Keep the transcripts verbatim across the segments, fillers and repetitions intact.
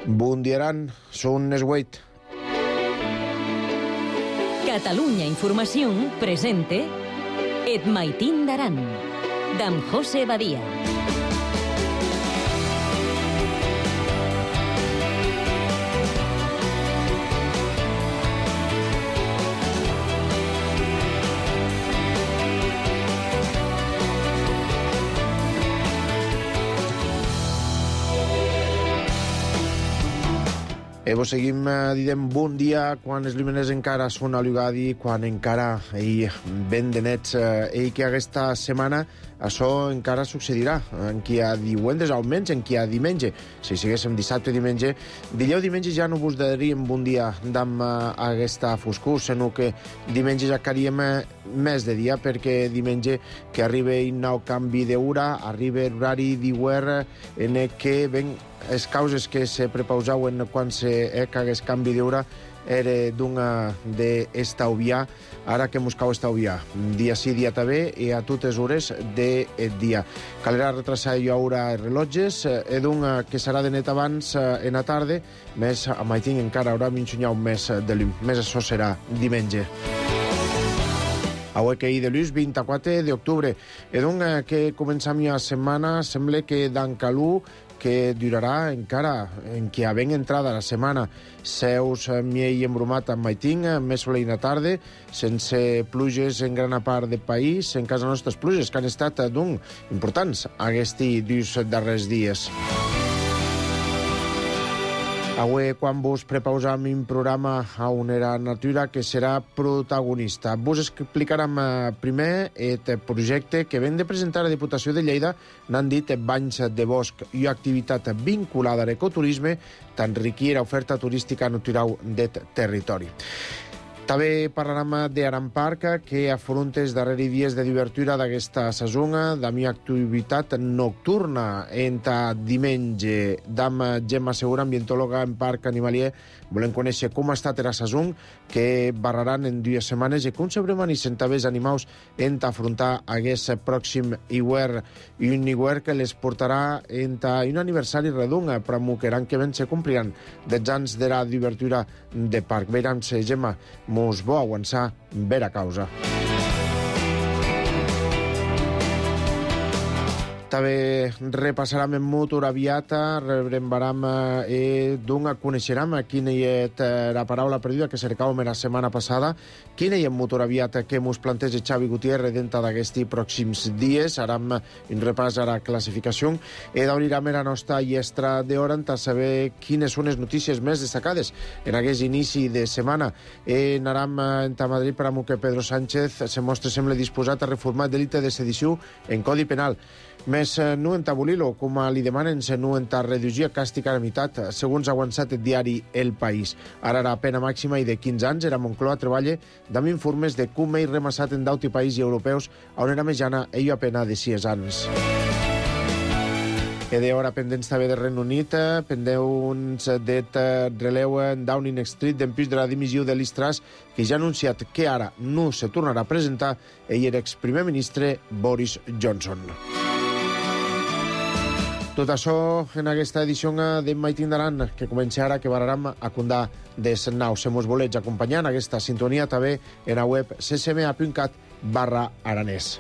Bundiaran, són les vuit. Catalunya Informació presente Et Maitín d'Aran, d'en José Badia. E vos seguim eh, dient bon dia quan els llumeners encara són a l'Ugadi, quan encara ei ben de nets, eh, ei que aquesta setmana això encara succedirà, en qui ha diumenges almenys, en qui ha diumenge. Si siguéssim dissabte diumenge, dileu diumenge ja no vos daríem bon dia d'amb eh, aquesta foscor, sinó que diumenge ja caríem eh, més de dia, perquè diumenge que arriba un nou canvi d'hora, arriba l'horari d'hivern en què ven les causes que se prepausaven quan se cagués canvi d'hora era d'una d'estalviar, ara que mos cau estalviar. Dia sí, dia també, i a totes hores de dia. Calera retrasar jo ara els rellotges, e d'una que serà de net abans en la tarda, més a maitín encara haurà m'enxunyau més de llum. Més això serà diumenge. Avui que hi de l'ús, vint-i-quatre d'octubre. E doncs que començam ja la setmana, sembla que d'en calú que durarà encara, en què havent entrada la setmana, seus miei embrumat amb maitín, més soleïna tarda, sense pluges en gran part del país, en casa nostres pluges, que han estat, doncs, importants aquests dos darrers dies. Avui, quan vos prepausam un programa a una natura que serà protagonista. Vos explicarem primer el projecte que ven de presentar a la Diputació de Lleida, n'han dit banys de bosc i activitat vinculada a l'ecoturisme, t'enriquir l'oferta turística natural del territori. També parlarem d'Aran Park, que afronta els darrers dies de divertura d'aquesta saison, de mi activitat nocturna entre diumenge. D'am Gemma Segura, ambientòloga en Parc Animalier, volem conèixer com ha estat la saison, que barraran en dues setmanes i com se premanissen també els animals en afrontar aquest pròxim hivern. I un hivern que les portarà entre un aniversari redon per Moqueran, que ben se compliran deu anys de la divertura de parc. Veiem-se, Gemma, mos bo aguançar vera causa. També repassarem en motor aviata, rebrembaram i d'un coneixeram quina hi és la paraula perduda que cercàvem la setmana passada, quina hi és motor aviata que mos planteja Xavi Gutiérrez dintre d'aquests pròxims dies. Aram un repàs a la classificació i d'obrirem la nostra llestra d'hora per saber quines són les notícies més destacades en aquest inici de setmana. I anarem a Madrid per a que Pedro Sánchez se mostra sembla disposat a reformar delicte de sedició en Codi Penal. Més no en tabolilo, com li demanen, se no en reduir càstig a la meitat, segons ha avançat el diari El País. Ara la pena màxima i de quinze anys era Moncloa treballa amb informes de com he remassat en d'auti països europeus on era mitjana ell a pena de sis anys. E d'hora pendents també de Regne Unit, pendents de releu en Downing Street d'en pis de la dimissió de Liz Truss, que ja ha anunciat que ara no se tornarà a presentar ell era exprimer ministre Boris Johnson. Tot això en aquesta edició de Maitín d'Aran, que comença ara, que barraram a condar des nou. Se mos volets acompanyar en aquesta sintonia també en la web ccma.cat barra aranès.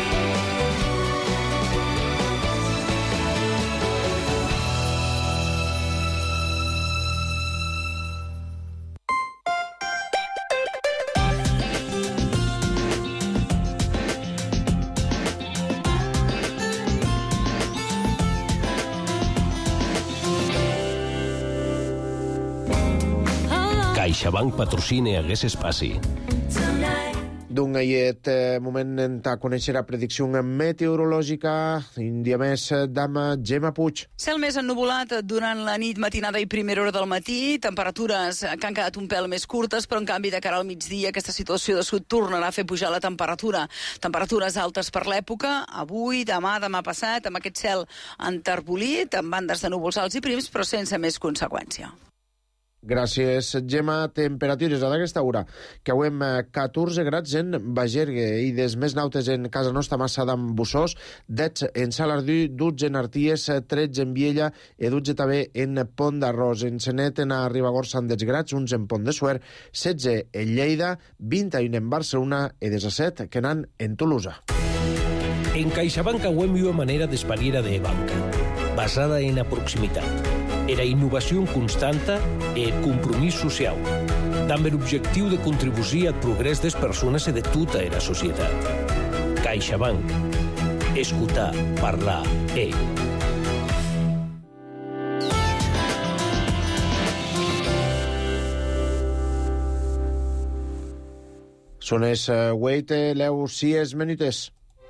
CaixaBank patrocina aquest espai. D'un aquest moment a conèixer la predicció meteorològica, un dia més d'ama Gemma Puig. Cel més ennuvolat durant la nit, matinada i primera hora del matí, temperatures que han quedat un pèl més curtes, però en canvi de cara al migdia aquesta situació de sud tornarà a fer pujar la temperatura. Temperatures altes per l'època, avui, demà, demà passat, amb aquest cel enterbolit, amb bandes de núvols alts i prims, però sense més conseqüència. Gràcies, Gemma. Temperatures a d'aquesta hora, que avui hem catorze grads en Bagergue i des més nautes en casa nostra massa d'en Bussós, dotze en Salardú, dotze en Arties, tretze en Viella i dotze també en Pont d'Arròs. En Senet, en Ribagorça, amb dotze grads, onze en Pont de Suert, setze en Lleida, vint i un en Barcelona i disset que n'han en Tolosa. En CaixaBank auem una manera d'espariera de banca, basada en la proximitat. Era innovació constanta i el compromís social, amb l'objectiu de contribuir al progrés des persones i de tota la societat. CaixaBank. Escoltar, parlar, e. Són es huit, leu sis minutes.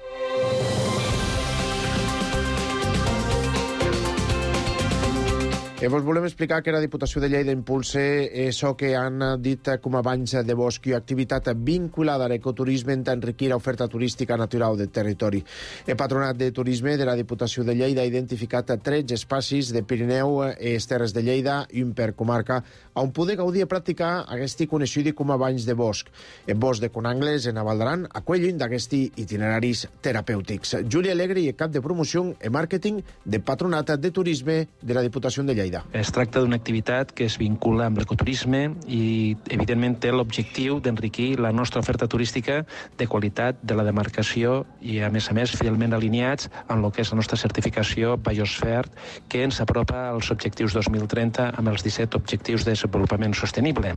I vos volem explicar que la Diputació de Lleida impulsa això que han dit com a banys de bosc i activitat vinculada a l'ecoturisme per enriquir l'oferta turística natural del territori. El Patronat de Turisme de la Diputació de Lleida ha identificat tretze espais de Pirineu i les Terres de Lleida, un per comarca, on poder gaudir i practicar aquest coneixut com a banys de bosc. El bosc de Conangles, en Avaldaran, acullin d'aquests itineraris terapèutics. Júlia Alegre, cap de promoció i màrqueting del Patronat de Turisme de la Diputació de Lleida. Es tracta d'una activitat que es vincula amb l'ecoturisme i, evidentment, té l'objectiu d'enriquir la nostra oferta turística de qualitat de la demarcació i, a més a més, fidelment alineats amb el que és la nostra certificació Biosfert, que ens apropa als objectius dos mil trenta amb els disset objectius de desenvolupament sostenible.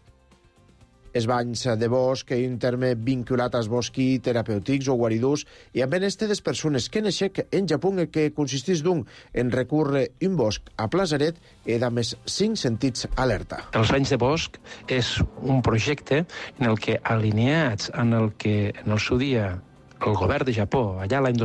Els banys de bosc, un terme vinculat als boscs terapèutics o guaridors i amb benestar de les persones que neixen en Japó, que consisteix d'un en recórrer un bosc a Plazaret i de més cinc sentits alerta. Els banys de bosc és un projecte en el que, alineats en el que en el seu dia el govern de Japó, allà l'any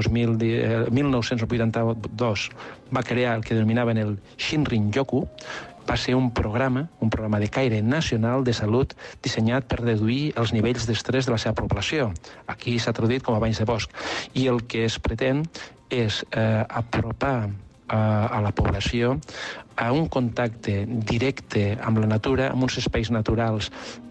mil nou-cents vuitanta-dos, va crear el que denominaven el Shinrin-yoku, va ser un programa, un programa de caire nacional de salut dissenyat per reduir els nivells d'estrès de la seva població. Aquí s'ha traduït com a banys de bosc. I el que es pretén és eh, apropar a, a la població a un contacte directe amb la natura, amb uns espais naturals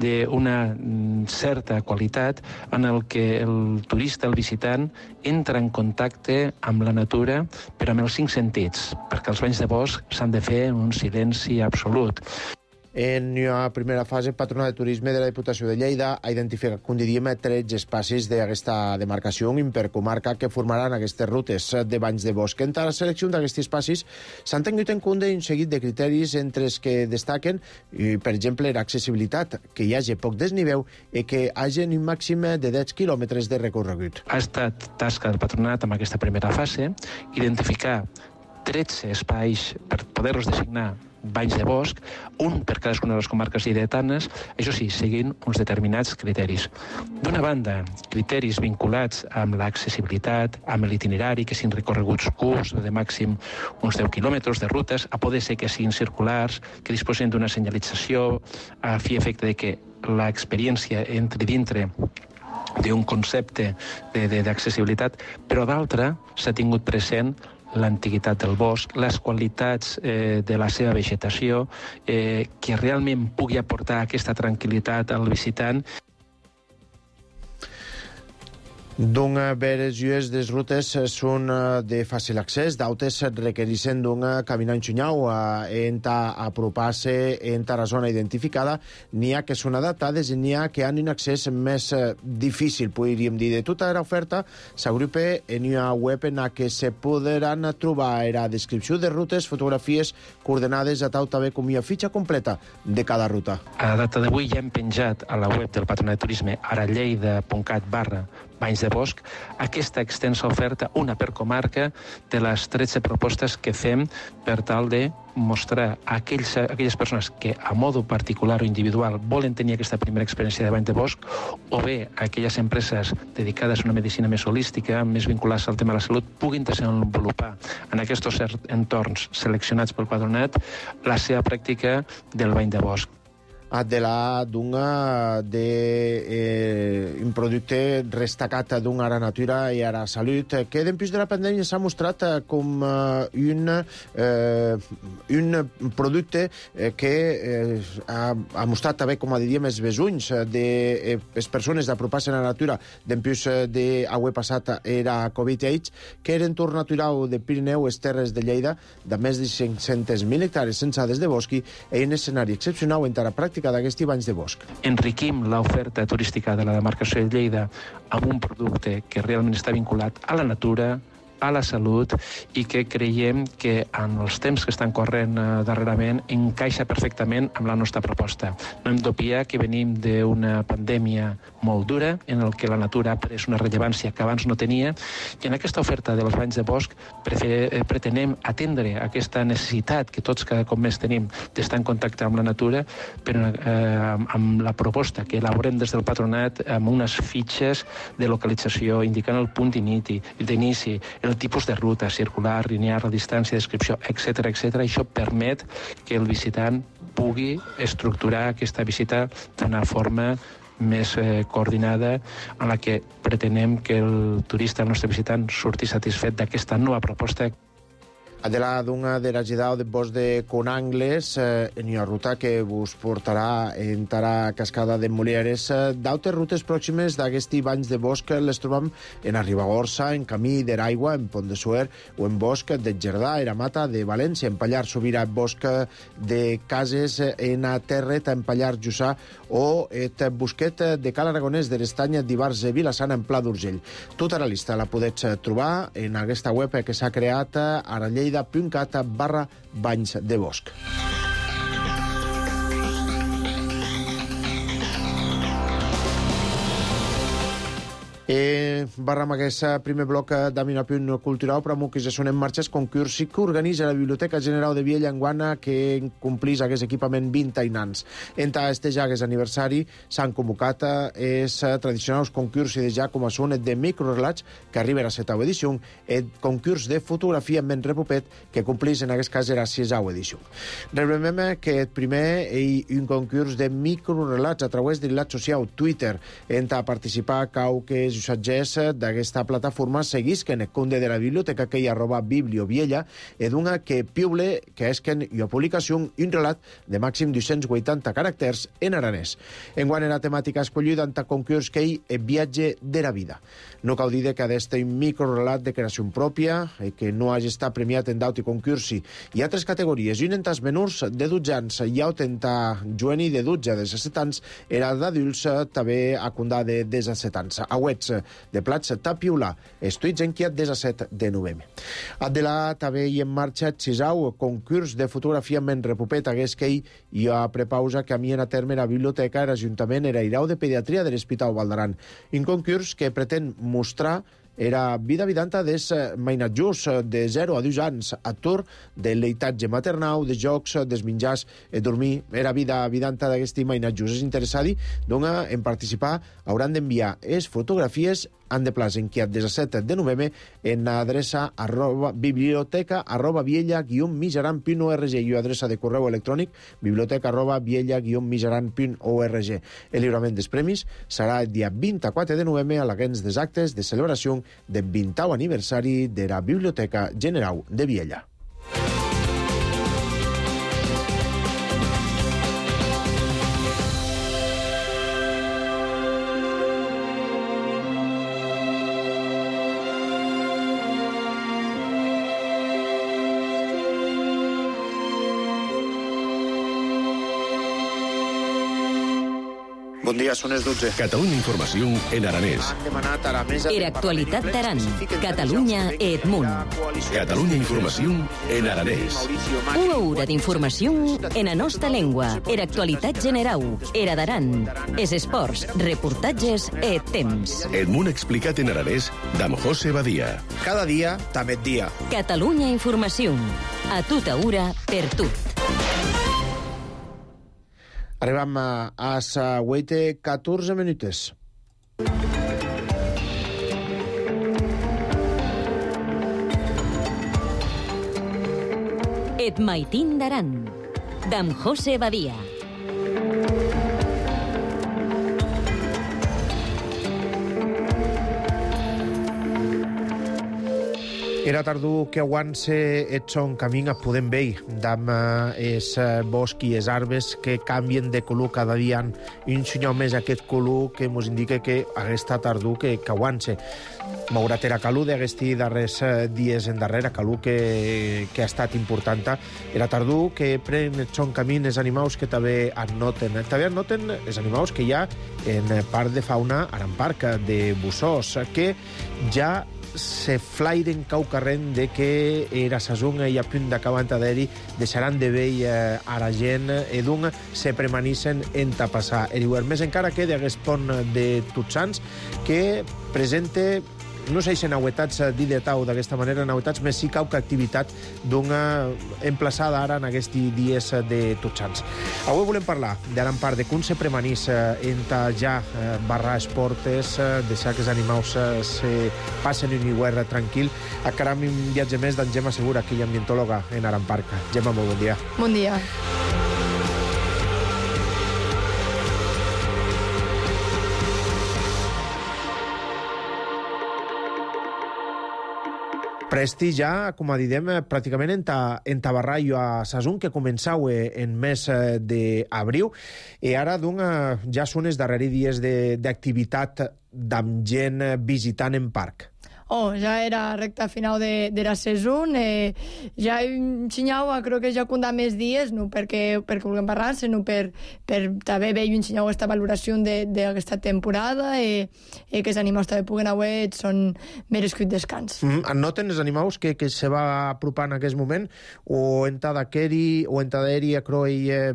d'una certa qualitat en el que el turista, el visitant, entra en contacte amb la natura, però amb els cinc sentits, perquè els banys de bosc s'han de fer en un silenci absolut. En la primera fase, el Patronat de Turisme de la Diputació de Lleida ha identificat, com diríem, tretze espais d'aquesta demarcació intercomarca que formaran aquestes rutes de banys de bosc. En la selecció d'aquests espais s'han tingut en compte un seguit de criteris entre els que destaquen, per exemple, l'accessibilitat, que hi hagi poc desnivell i que hi hagi un màxim de deu quilòmetres de recorregut. Ha estat tasca del Patronat amb aquesta primera fase identificar tretze espais per poder-los designar banys de bosc, un per cadascuna de les comarques lleidatanes, això sí, seguint uns determinats criteris. D'una banda, criteris vinculats amb l'accessibilitat, amb l'itinerari, que siguin recorreguts curts, de màxim uns deu quilòmetres de rutes, a poder ser que siguin circulars, que disposin d'una senyalització a fi efecte de que l'experiència entri dintre d'un concepte d'accessibilitat, però d'altra s'ha tingut present l'antiguitat del bosc, les qualitats eh, de la seva vegetació, eh, que realment pugui aportar aquesta tranquil·litat al visitant. D'un veres llues des rutes són de fàcil accés, d'altres requereixen d'un caminar enxunyau en ta apropar-se en ta la zona identificada. N'hi ha que són adaptades i n'hi ha que han un accés més difícil, podríem dir. De tota l'oferta s'agrupa en una web en la que se podran trobar la descripció de rutes, fotografies, coordenades, a tal també com una fitxa completa de cada ruta. A data d'avui ja hem penjat a la web del Patronat de Turisme aralleida punt cat barra banys de bosc, aquesta extensa oferta, una per comarca, de les tretze propostes que fem per tal de mostrar a aquells, a aquelles persones que a modo particular o individual volen tenir aquesta primera experiència de bany de bosc, o bé a aquelles empreses dedicades a una medicina més holística, més vinculades al tema de la salut, puguin desenvolupar en aquests entorns seleccionats pel Patronat la seva pràctica del bany de bosc. de la d'un de eh, un producte destacat d'un ara natura i ara salut, que després de la pandèmia s'ha mostrat com eh, un, eh, un producte eh, que eh, ha, ha mostrat també, com a diríem, els besunys de eh, les persones d'apropar-se a la natura després d'avui passat era Covid AIDS, que era entorn natural de Pirineu, les Terres de Lleida, de més de cinc-cents mil hectares censades de bosc i un escenari excepcional en la pràctica d'aquests banys de bosc. Enriquim l'oferta turística de la demarcació de Lleida amb un producte que realment està vinculat a la natura, a la salut, i que creiem que en els temps que estan corrent eh, darrerament encaixa perfectament amb la nostra proposta. No hem d'obviar que venim d'una pandèmia molt dura en el que la natura ha pres una rellevància que abans no tenia, i en aquesta oferta dels banys de bosc prefer, pretenem atendre aquesta necessitat que tots cada cop més tenim d'estar en contacte amb la natura, però eh, amb la proposta que elaborem des del patronat amb unes fitxes de localització indicant el punt d'inici, el tipus de ruta, circular, linear, la distància, descripció, etcètera, etcètera. Això permet que el visitant pugui estructurar aquesta visita d'una forma més eh, coordinada, en la que pretenem que el turista, el nostre visitant, surti satisfet d'aquesta nova proposta. Adela d'una de la Gidao de Bosc de Conangles, eh, en una ruta que vos portarà en la cascada de Molieres. Eh, D'altres rutes pròximes d'aquests banys de bosc les trobam en Ribagorça, en Camí d'Eraigua, en Pont de Suert o en Bosc de Gerdà, en Mata de València, en Pallar Sobirà, Bosc de Cases, en Terret, en Pallar Jussà o et Bosquet de Cal Aragonès, de l'Estany d'Ivars de Vilassana, en Pla d'Urgell. Tota la llista la podets trobar en aquesta web que s'ha creat a la lleida punt cat barra banys de bosc. Eh, barram aquest primer bloc d'Aminapunt Cultural, però que ja són en marxa el concurs que organitza la Biblioteca General de Viella enguana, que complís aquest equipament vint anys. En este ja aquest aniversari s'han convocat els tradicionals concurs de ja com a són de microrelats, que arriben a la setau edició, el concurs de fotografia amb en repopet, que complís en aquest cas era sisau edició. Recordem que el primer és un concurs de microrelats a través de l'enllaç social Twitter. En a participar cau que els usatgers d'aquesta plataforma seguisquen el compte de la biblioteca que hi arroba biblioviella e d'una que piule que esquen i a publicació un relat de màxim dos-cents vuitanta caràcters en aranès. Enguany la temàtica escollida en ta concurs que hi el viatge de la vida. No cal dir que aquest microrelat de creació pròpia que no hagi estat premiat en d'auti concursi hi ha tres categories i un en tas menors de dotze anys i un en ta jueni de dotze a disset anys era d'adults també a condà de disset anys. Auets de plats tapiula, estuits enquiat disset de novembre. Adela també hi en marxa xisau concurs de fotografia amb en repopet hagués que hi ha prepausa que a mi en a terme la biblioteca era Ajuntament era Irau de Pediatria de l'Hospital Valdaran. Un concurs que pretén mostrar era vida vidanta des mainatjos de zero a dos anys, actor de l'eitatge maternal, de jocs, des menjars, e dormir. Era vida vidanta d'aquesti mainatjos. És interessat, doncs, en participar hauran d'enviar les fotografies han de plaç enquiat disset de novembre en l'adreça arroba biblioteca arroba viella guion mijaran punt org i adreça de correu electrònic biblioteca arroba viella guion mijaran punt org. El lliurament dels premis serà el dia vint-i-quatre de novembre a l'Agens des actes de celebració del vintau aniversari de la Biblioteca General de Viella. Bon dia, són les dotze. Catalunya Informació en aranès. Era actualitat d'Aran. Catalunya et munt. Catalunya Informació en aranès. Una hora d'informació en la nostra llengua. Era actualitat general. Era d'Aran. Es esports, reportatges et temps. Et munt explicat en aranès d'Am José Badia. Cada dia, també dia. Catalunya Informació. A tota hora, per tot. Arribam a, a sa huete catorze minutes. Et maitin d'Aran, d'Am José Badia. Era tardor que aguance et son camí a podem veir damb es bosc i es arbres que canvien de color cada dia. Un senyor més aquest color que ens indica que aquesta tardor que, que aguance. Malgrat era calor d'aquests darrers dies en darrere, calor que, que ha estat important. Era tardor que pren et son camí els animals que també annoten. També annoten els animals que hi ha en part de fauna aramparca, de bussós, que ja se flairen cau carrent de que era sazonga i a punt d'acabar d'eri deixaran de veir eh, a la gent i d'un se premanissen en tapassar. El més encara que d'aquest pont de Tots Sants que presenta, no sé si nauetats dir de tau d'aquesta manera, nauetats més sí cau que activitat d'una emplaçada ara en aquests dies de Tots Sants. Avui volem parlar d'Arampar, de com se premanís enta ja barrar esportes, deixar que els animals se passen un hivern tranquil. Acaram un viatge més d'en Gemma Segura, que hi ha ambientòloga en Arampar. Gemma, molt bon dia. Bon dia. Presti ja, com a didem, pràcticament en, ta, en tabarraio a Sazun, que començau en mes d'abril, i ara doncs, ja són els darrers dies d'activitat d'amb gent visitant en parc. Oh, ja era recta final de, de la saison, eh, ja ensenyau, crec que ja contar més dies, no perquè, perquè vulguem parlar, sinó per, per també veure ensenyau aquesta valoració d'aquesta temporada i, i que els animals també puguen haver són merescut descans. Mm, noten els animals que, que se va apropar en aquest moment o en tadakeri o en taderi a croi eh,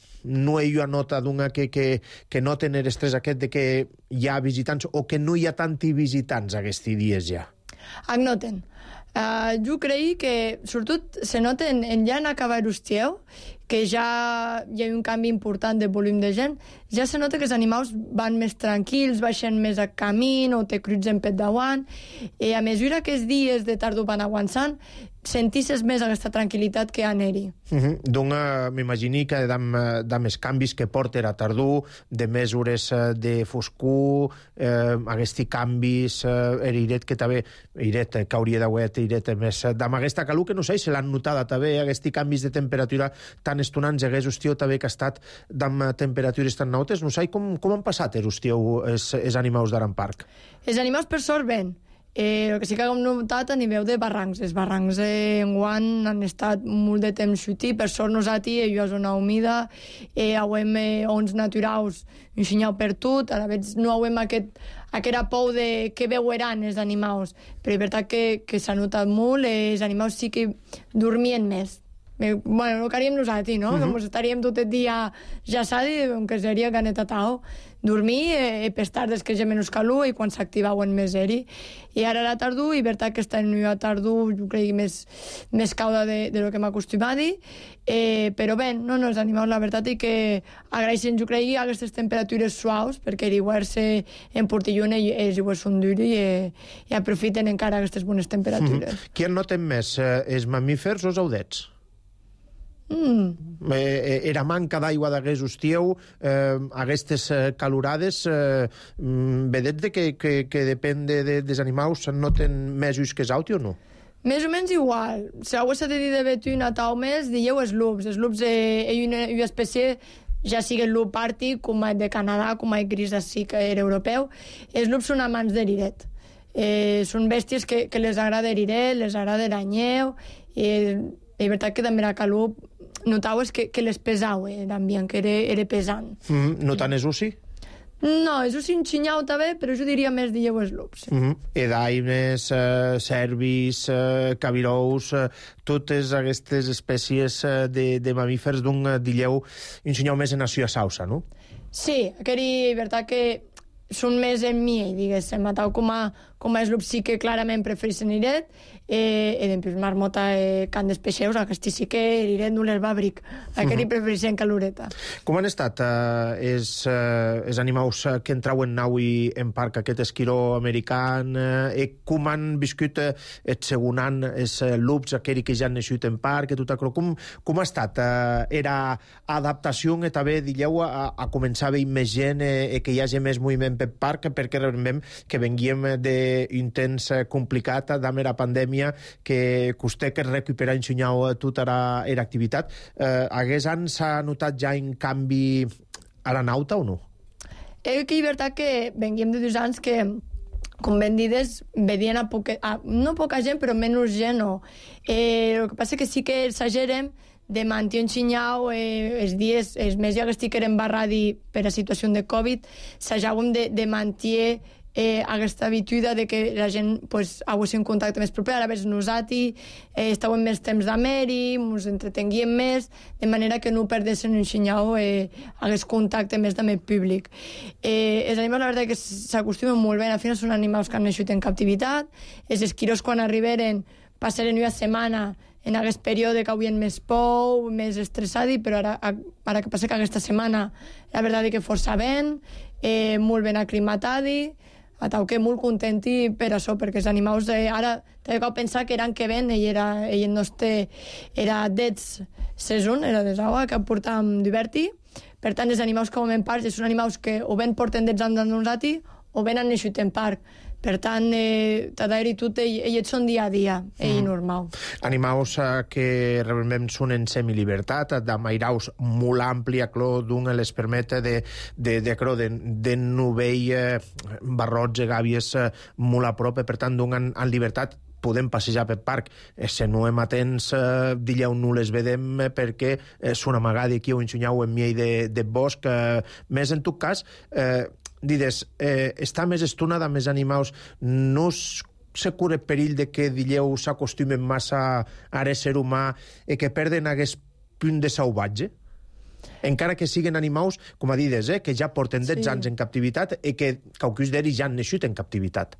no hi ha nota d'una que, que, que noten l'estrès aquest de que hi ha visitants o que no hi ha tanti visitants aquests dies ja? Ac noten. Uh, jo crec que, sobretot, se noten en ja en acabar l'estiu, que ja hi ha un canvi important de volum de gent, ja se nota que els animals van més tranquils, baixen més a camí, o te crutzen per davant, i a mesura que els dies de tardor van avançant, sentisses més aquesta tranquil·litat que aneri. Uh -huh. Donc, uh, m'imagini que damb, damb els canvis que porta a tardor, de mesures uh, de foscor, uh, aquests canvis, uh, er iret que també, iret, que hauria d'haver iret més, damb aquesta calor que no sé si l'han notada també, aquests canvis de temperatura tan estonants, aquest estiu també que ha estat damb temperatures tan nautes, no sé com, com han passat els estiu els, els animals d'Aramparc? Els animals per sort ben. Eh, el que sí que hem notat a nivell de barrancs. Els barrancs eh, enguany han estat molt de temps xuti, per sort nosaltres hi ha zona humida, eh, hem eh, ons naturals ensenyau per tot, a la vegada no hem aquest, aquesta por de què veuran els animals, però és veritat que, que s'ha notat molt, eh, els animals sí que dormien més. Eh, bueno, el que haríem nosaltres, no? Uh -huh. Que estaríem tot el dia ja sadi, que seria ganeta tao, dormir eh, per tardes que ja menys calor i quan s'activaven més eri. I ara a la tardor, i veritat que està en la tardor, jo crec, més, més cauda de, de lo que m'acostuma a dir, eh, però bé, no, no, els animals, la veritat, i que agraeixen, jo crec, aquestes temperatures suaus, perquè l'hivern en Portillona i els hiverns són durs i, i aprofiten encara aquestes bones temperatures. Uh -huh. Qui en noten més, eh, els mamífers o els audets? Mm. Eh, era manca d'aigua d'aquest estiu, eh, aquestes eh, calorades, eh, vedet de que, que, que depèn de, de, dels animals, noten més ulls que els altres o no? Més o menys igual. Si ho s'ha de dir de betun a tau més, dieu els lups. Els lups eh, és una, una espècie, ja sigui el lup àrtic, com el de Canadà, com el gris així que era europeu. Els lups són amants de l'iret. Eh, són bèsties que, que les agrada l'iret, les agrada l'anyeu, i és veritat que també la calor notaues que, que les pesau, eh, l'ambient, que era, era pesant. Mm, no tant és ussi? No, és ussi enxinyau també, però jo diria més dieu els lups. Sí. Mm -hmm. Edaines, eh, cervis, eh, cabirous, eh, totes aquestes espècies eh, de, de mamífers d'un eh, dieu ensenyau més en nació a sausa, no? Sí, aquest és veritat que són més en mi, diguéssim, matau com a, com a els lups sí que clarament prefereixen iret, eh, i després marmota eh, can dels peixeus, aquest sí que l'iret no les va bric, aquest hi prefereixen caloreta. Com han estat eh, els, eh, els animals que entrauen nau i en parc, aquest esquiró american, eh, i com han viscut eh, el segon any, els eh, lups, aquells que ja han nascut en parc, i tot això, com, com ha estat? Eh, era adaptació, que també, dieu, a, a començar a veure més gent, eh, que hi hagi més moviment per parc, perquè realment que venguem de un temps complicat damb era pandèmia que costè que recuperar ensenyau tota era, era activitat. Eh, Aguest any s'ha notat ja un canvi a la nauta o no? És que és veritat que venguem de dos anys que, com ben dides, vedien a, poca, a no poca gent, però menys gent, no. Eh, el que passa que sí que exagerem de mantenir ensenyau eh, els dies, els mesos ja que estic en barradi per a situació de Covid, s'haguem de, de mantenir eh, aquesta habituda de que la gent pues, hagués un contacte més proper, a veure nosaltres eh, estàvem més temps d'ameri, ens entretenguíem més, de manera que no perdessin ensenyau eh, hagués contacte més amb el públic. Eh, els animals, la veritat, que s'acostumen molt bé, al final són animals que han naixut en captivitat, els esquiros quan arribaren passaren una setmana en aquest període que havien més por, més estressadi, però ara, ara que passa que aquesta setmana la veritat és que força ben, eh, molt ben aclimatadi, atau que molt contenti per això, perquè els animals eh, ara t'he de pensar que eren que ven, ell, era, ell no té, era dets saison, era des d'aigua que portàvem divertir, per tant els animals que en parc són animals que o ben porten dets amb nosaltres o ben han naixut en parc. Per tant, eh, t'adherir tot, ells són dia a dia, ell mm. normal. Animals eh, que realment són en semilibertat, d'amairaus molt àmplia, cló, d'un les permet de, de, de, de, de, de novell eh, barrots i gàbies eh, molt a prop, per tant, d'un en, en llibertat podem passejar pel parc. Eh, si no hem atents, eh, dillau no les vedem eh, perquè eh, són amagades aquí o ensenyau en miei de, de bosc. Eh, més en tot cas, eh, dides, eh, està més estona amb els animals, no se corre perill de que, dilleu, s'acostumen massa a l'ésser humà i que perden aquest punt de salvatge? Encara que siguen animals, com a dides, eh, que ja porten dotze anys en captivitat i que qualcus d'ells ja han naixut en captivitat.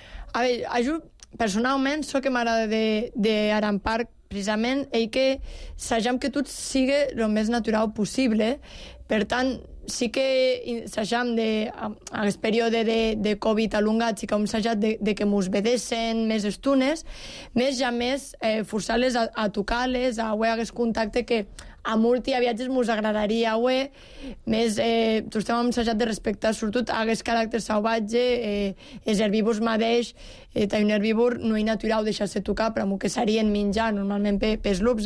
A veure, jo personalment so que m'agrada d'anar en parc precisament ell que sagem que tot sigui el més natural possible. Per tant, sí que sagem de, a aquest període de, de Covid alongat, sí que hem sagat de, de que mos vedessen més estones, més ja més eh, forçar-les a, a tocar-les, a haver aquest contacte que a molti a viatges mos agradaria haver, més eh, tots hem assajat de respectar sobretot aquest caràcter salvatge, eh, els herbívors mateix, eh, un herbívor no és natural deixar-se tocar, però que serien menjar normalment per, per lups,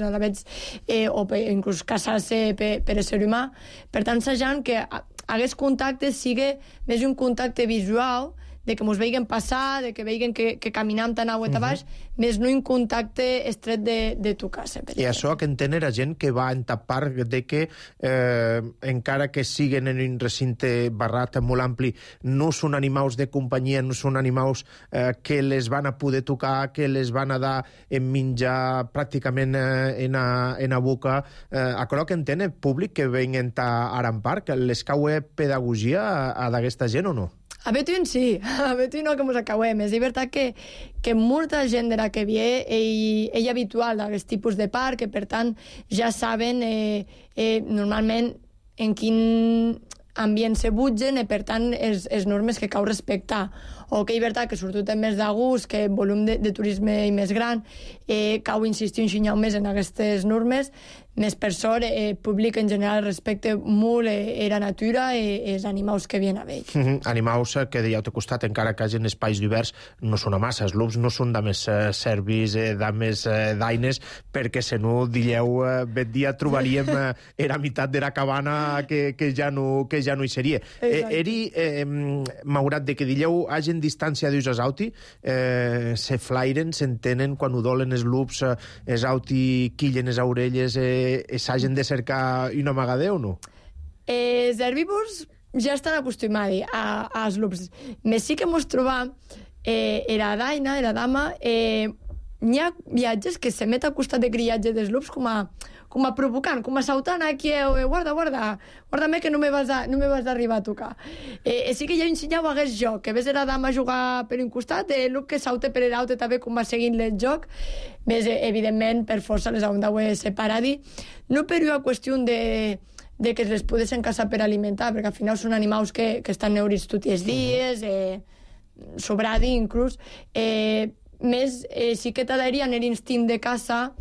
eh, o per, inclús caçar-se per, per ésser humà. Per tant, assajant que aquest contacte sigui més un contacte visual, de que mos veiguen passar, de que veiguen que, que caminam tan a uh-huh. baix, més no un contacte estret de, de tocar-se. I això que entén era gent que va entapar de que, eh, encara que siguen en un recinte barrat molt ampli, no són animals de companyia, no són animals eh, que les van a poder tocar, que les van a dar en menjar pràcticament eh, en, a, en a boca. Eh, això que entén el públic que venen a Aran Park, les cau pedagogia a, a d'aquesta gent o no? A Betuin sí, a Betuin no que mos acabem. És veritat que, que molta gent de la que ve ell, ell habitual d'aquest tipus de parc, que per tant ja saben eh, eh, normalment en quin ambient se butgen i per tant les, les normes que cal respectar. O que és veritat que sobretot en més d'agust, que el volum de, de turisme és més gran, eh, cal insistir un xinyau més en aquestes normes, més per sort, el eh, públic en general respecta molt eh, la natura i els animals que vienen a ell. Mm -hmm. Animals que dèieu al costat, encara que hagin espais diversos, no són a massa. Els lups no són de més eh, servis, eh, de més eh, daines, perquè si no, dilleu, eh, bet dia trobaríem eh, era meitat de la cabana que, que, ja no, que ja no hi seria. Eh, eri, eh, malgrat de que dilleu hagin distància d'us auti, eh, se flairen, s'entenen quan ho dolen els lups, eh, els auti quillen les orelles, eh, s'hagin de cercar una amagadeu o no? Eh, els herbívors ja estan acostumats a, als lups. Més sí que mos trobam eh, era daina, era dama, eh, n'hi ha viatges que se met al costat de grillatge dels lups com a, com a provocant, com a saltant aquí, eh, guarda, guarda, guarda-me que no me vas a, no me vas d'arribar a tocar. Eh, sí que ja ensenyava aquest joc, que ves la dama jugar per un costat, el lup que salta per l'altre també com va seguint el joc, més eh, evidentment per força les hem d'haver separat, no per una qüestió de de que les poguessin caçar per alimentar, perquè al final són animals que, que estan neurits tots els dies, eh, sobradi inclús, eh, més eh, sí que t'adherien l'instint de caça,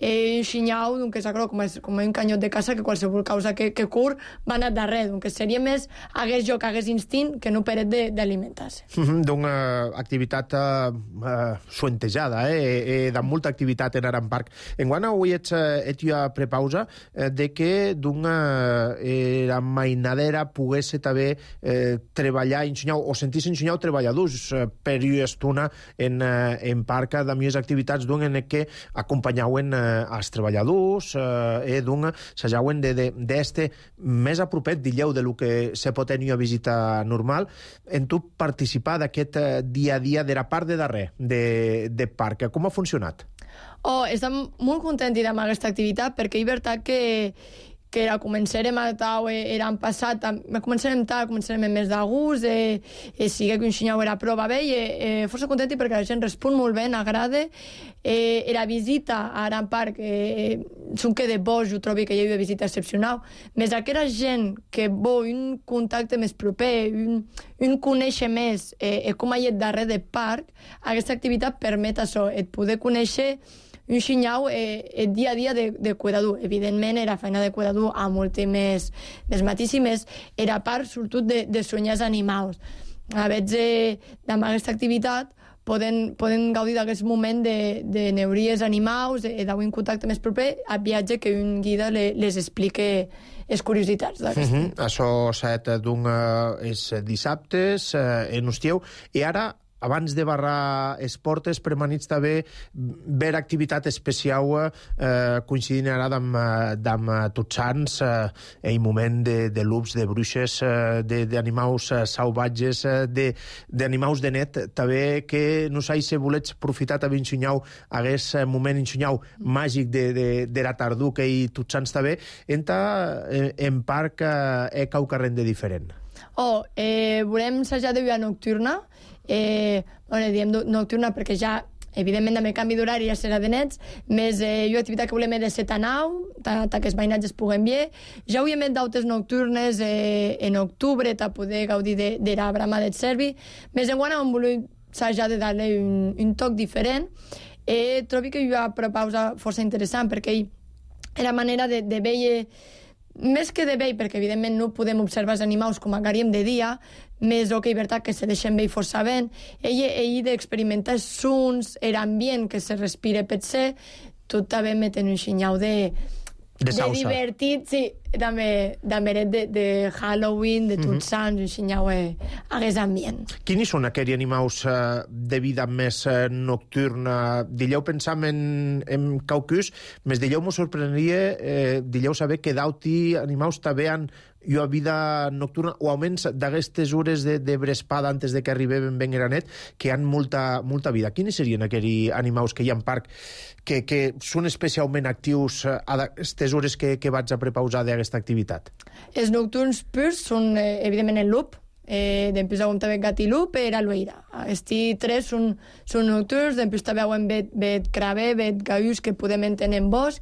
eh, un xinyau, doncs, que s'acro, com, és, com un canyot de caça, que qualsevol causa que, que cur va anar darrere, doncs, que seria més hagués joc, hagués instint, que no peret d'alimentar-se. Mm -hmm, doncs uh, activitat uh, uh, suentejada, eh? eh, de molta activitat en Aran Parc. Enguana avui ets, uh, ets jo a prepausa eh, de que d'una eh, la mainadera pogués també eh, treballar, ensenyar, o sentir-se ensenyar treballadors eh, per una estona en, eh, en Parc de més activitats d'un en què acompanyaven eh, els treballadors eh, eh, d'un s'ajauen d'este més a propet d'illeu de lo que se pot tenir a visita normal. En tu participar d'aquest eh, dia a dia de la part de darrer de, de Parc. Com ha funcionat? Oh, estem molt contents amb aquesta activitat perquè és veritat que que la començarem a tau, eh, era en passat, començarem tal, començarem en mes d'agost, eh, eh, sigue que un xinyau era prova bé, i eh, força contenti perquè la gent respon molt bé, agrada. Eh, la visita a Aran Parc, eh, som que de bo, jo trobo que hi ha una visita excepcional, més aquella gent que vol un contacte més proper, un, un conèixer més eh, eh, com hi ha darrere de Parc, aquesta activitat permet això, et poder conèixer un xinyau eh, el dia a dia de, de cuidador. Evidentment, era feina de cuidador a moltes més, més matíssimes, era part, sobretot, de, de soñar els animals. A veure, eh, amb aquesta activitat poden, poden gaudir d'aquest moment de, de neurir els animals, d'un contacte més proper, a viatge que un guida le, les explique les curiositats d'aquesta. Uh -huh. Això set d'un uh, és dissabtes uh, en Ustieu, i ara abans de barrar les portes, premanits també ver activitat especial eh, coincidint ara amb, amb Tots Sants, eh, el moment de, de lups, de bruixes, eh, d'animals eh, salvatges, eh, d'animals de, de net, també que no sé si volets aprofitar també ensenyau aquest moment ensenyau màgic de, de, de la tardor que hi Tots Sants també, entra eh, en Parc eh, e cau carrent de diferent. Oh, eh, volem assajar de via nocturna. Eh, bueno, diem nocturna perquè ja, evidentment, amb el canvi d'horari ja serà de nets, més eh, jo activitat que volem és de set a nou, tant que els veïnats es puguen bé. Ja ho hem fet d'autes nocturnes eh, en octubre, per poder gaudir de, de la brama del servi. Més en guana hem volgut assajar de dar-li un, un toc diferent. Eh, trobo que hi ha una pausa força interessant, perquè era manera de, de veure, més que de vell, perquè evidentment no podem observar els animals com agaríem de dia, més o que és veritat que se deixen veure força bé, ell, ell d'experimentar els sons, l'ambient que se respira per ser, tot també meten un xinyau de, de, de divertit, sí, també de, de, de Halloween, de Tots mm -hmm. Sants, un xinyau a aquest ambient. Quins són aquells animals eh, de vida més eh, nocturna? Dilleu pensam en, en caucus, més dilleu m'ho sorprendria, eh, dilleu saber que d'auti animals també han una vida nocturna, o almenys d'aquestes hores de, de brespada antes de que arribem ben granet, que han molta, molta vida. Quins serien aquells animals que hi ha en Parc que, que són especialment actius a aquestes hores que, que vaig a prepausar d'aquesta activitat? Els nocturns purs són, eh, evidentment, el lup, eh, després hi ha també gat i lup, era l'oeira. Aquests tres són, són nocturns, després també hi ha vet, vet craver, vet gaiús que podem entendre en bosc.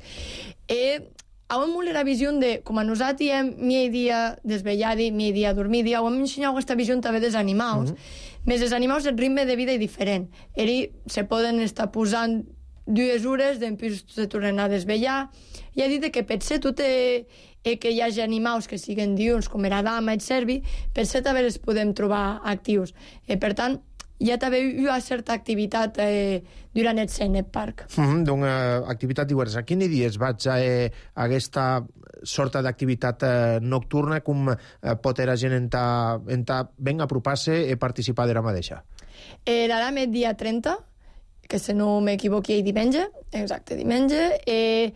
Eh, Hem molt la visió de, com a nosaltres hem mi dia desvetllar-hi, mi dia dormir-hi, hem ensenyat aquesta visió també dels animals. Mm -hmm. Més els animals, el ritme de vida és diferent. Ells se poden estar posant dues hores, després se tornen a desvetllar. I ha dit que per ser tot eh, que hi hagi animals que siguen diurns, com era dama, el servi, per ser també els podem trobar actius. Eh, per tant, hi ha també una certa activitat eh, durant el Senet Parc. Mm -hmm, d'una activitat diversa. Quins dies vaig a, eh, a aquesta sorta d'activitat eh, nocturna, com eh, pot la gent entrar, entrar ben apropar-se i participar de la mateixa? Eh, L'aram és dia trenta, que si no m'equivoqui és diumenge, exacte, diumenge. Eh,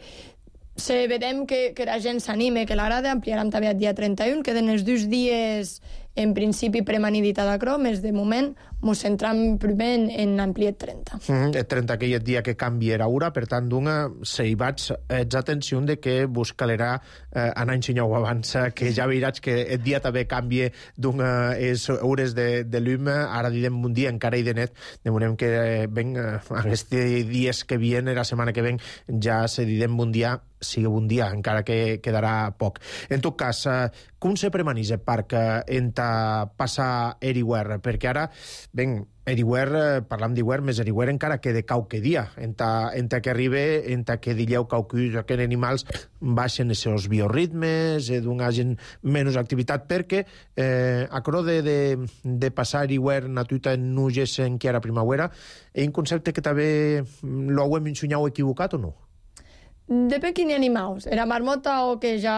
se vedem que, que la gent s'anime, que l'agrada, ampliarem també el dia trenta i un, queden els dos dies en principi premaniditat d'acro, més de moment mos centram primer en, en ampliat trenta. Mm -hmm. El trenta, aquell dia que canvia l'hora, per tant, d'una, se hi vaig, ets atenció de que vos calerà eh, anar ensenyau abans, que ja veuràs que el dia també canvia d'una és hores de, de llum, ara direm un dia encara i de net, demanem que eh, ben, eh, aquests dies que vien, la setmana que ven, ja se direm un dia, sigui un dia, encara que quedarà poc. En tot cas, eh, com se premanís el parc eh, en passar everywhere? Perquè ara, ben, Eriwer, parlam d'Eriwer, més Eriwer encara que de qualque dia, enta, enta que arribe, enta que dilleu qualcus que animals baixen els seus bioritmes, eh, d'un hagin menys activitat, perquè eh, a cro de, de, de passar Eriwer natuita en nuges en que era primavera, és un concepte que també lo hem ensenyat equivocat o no? Depèn quin animals. Era marmota o que ja...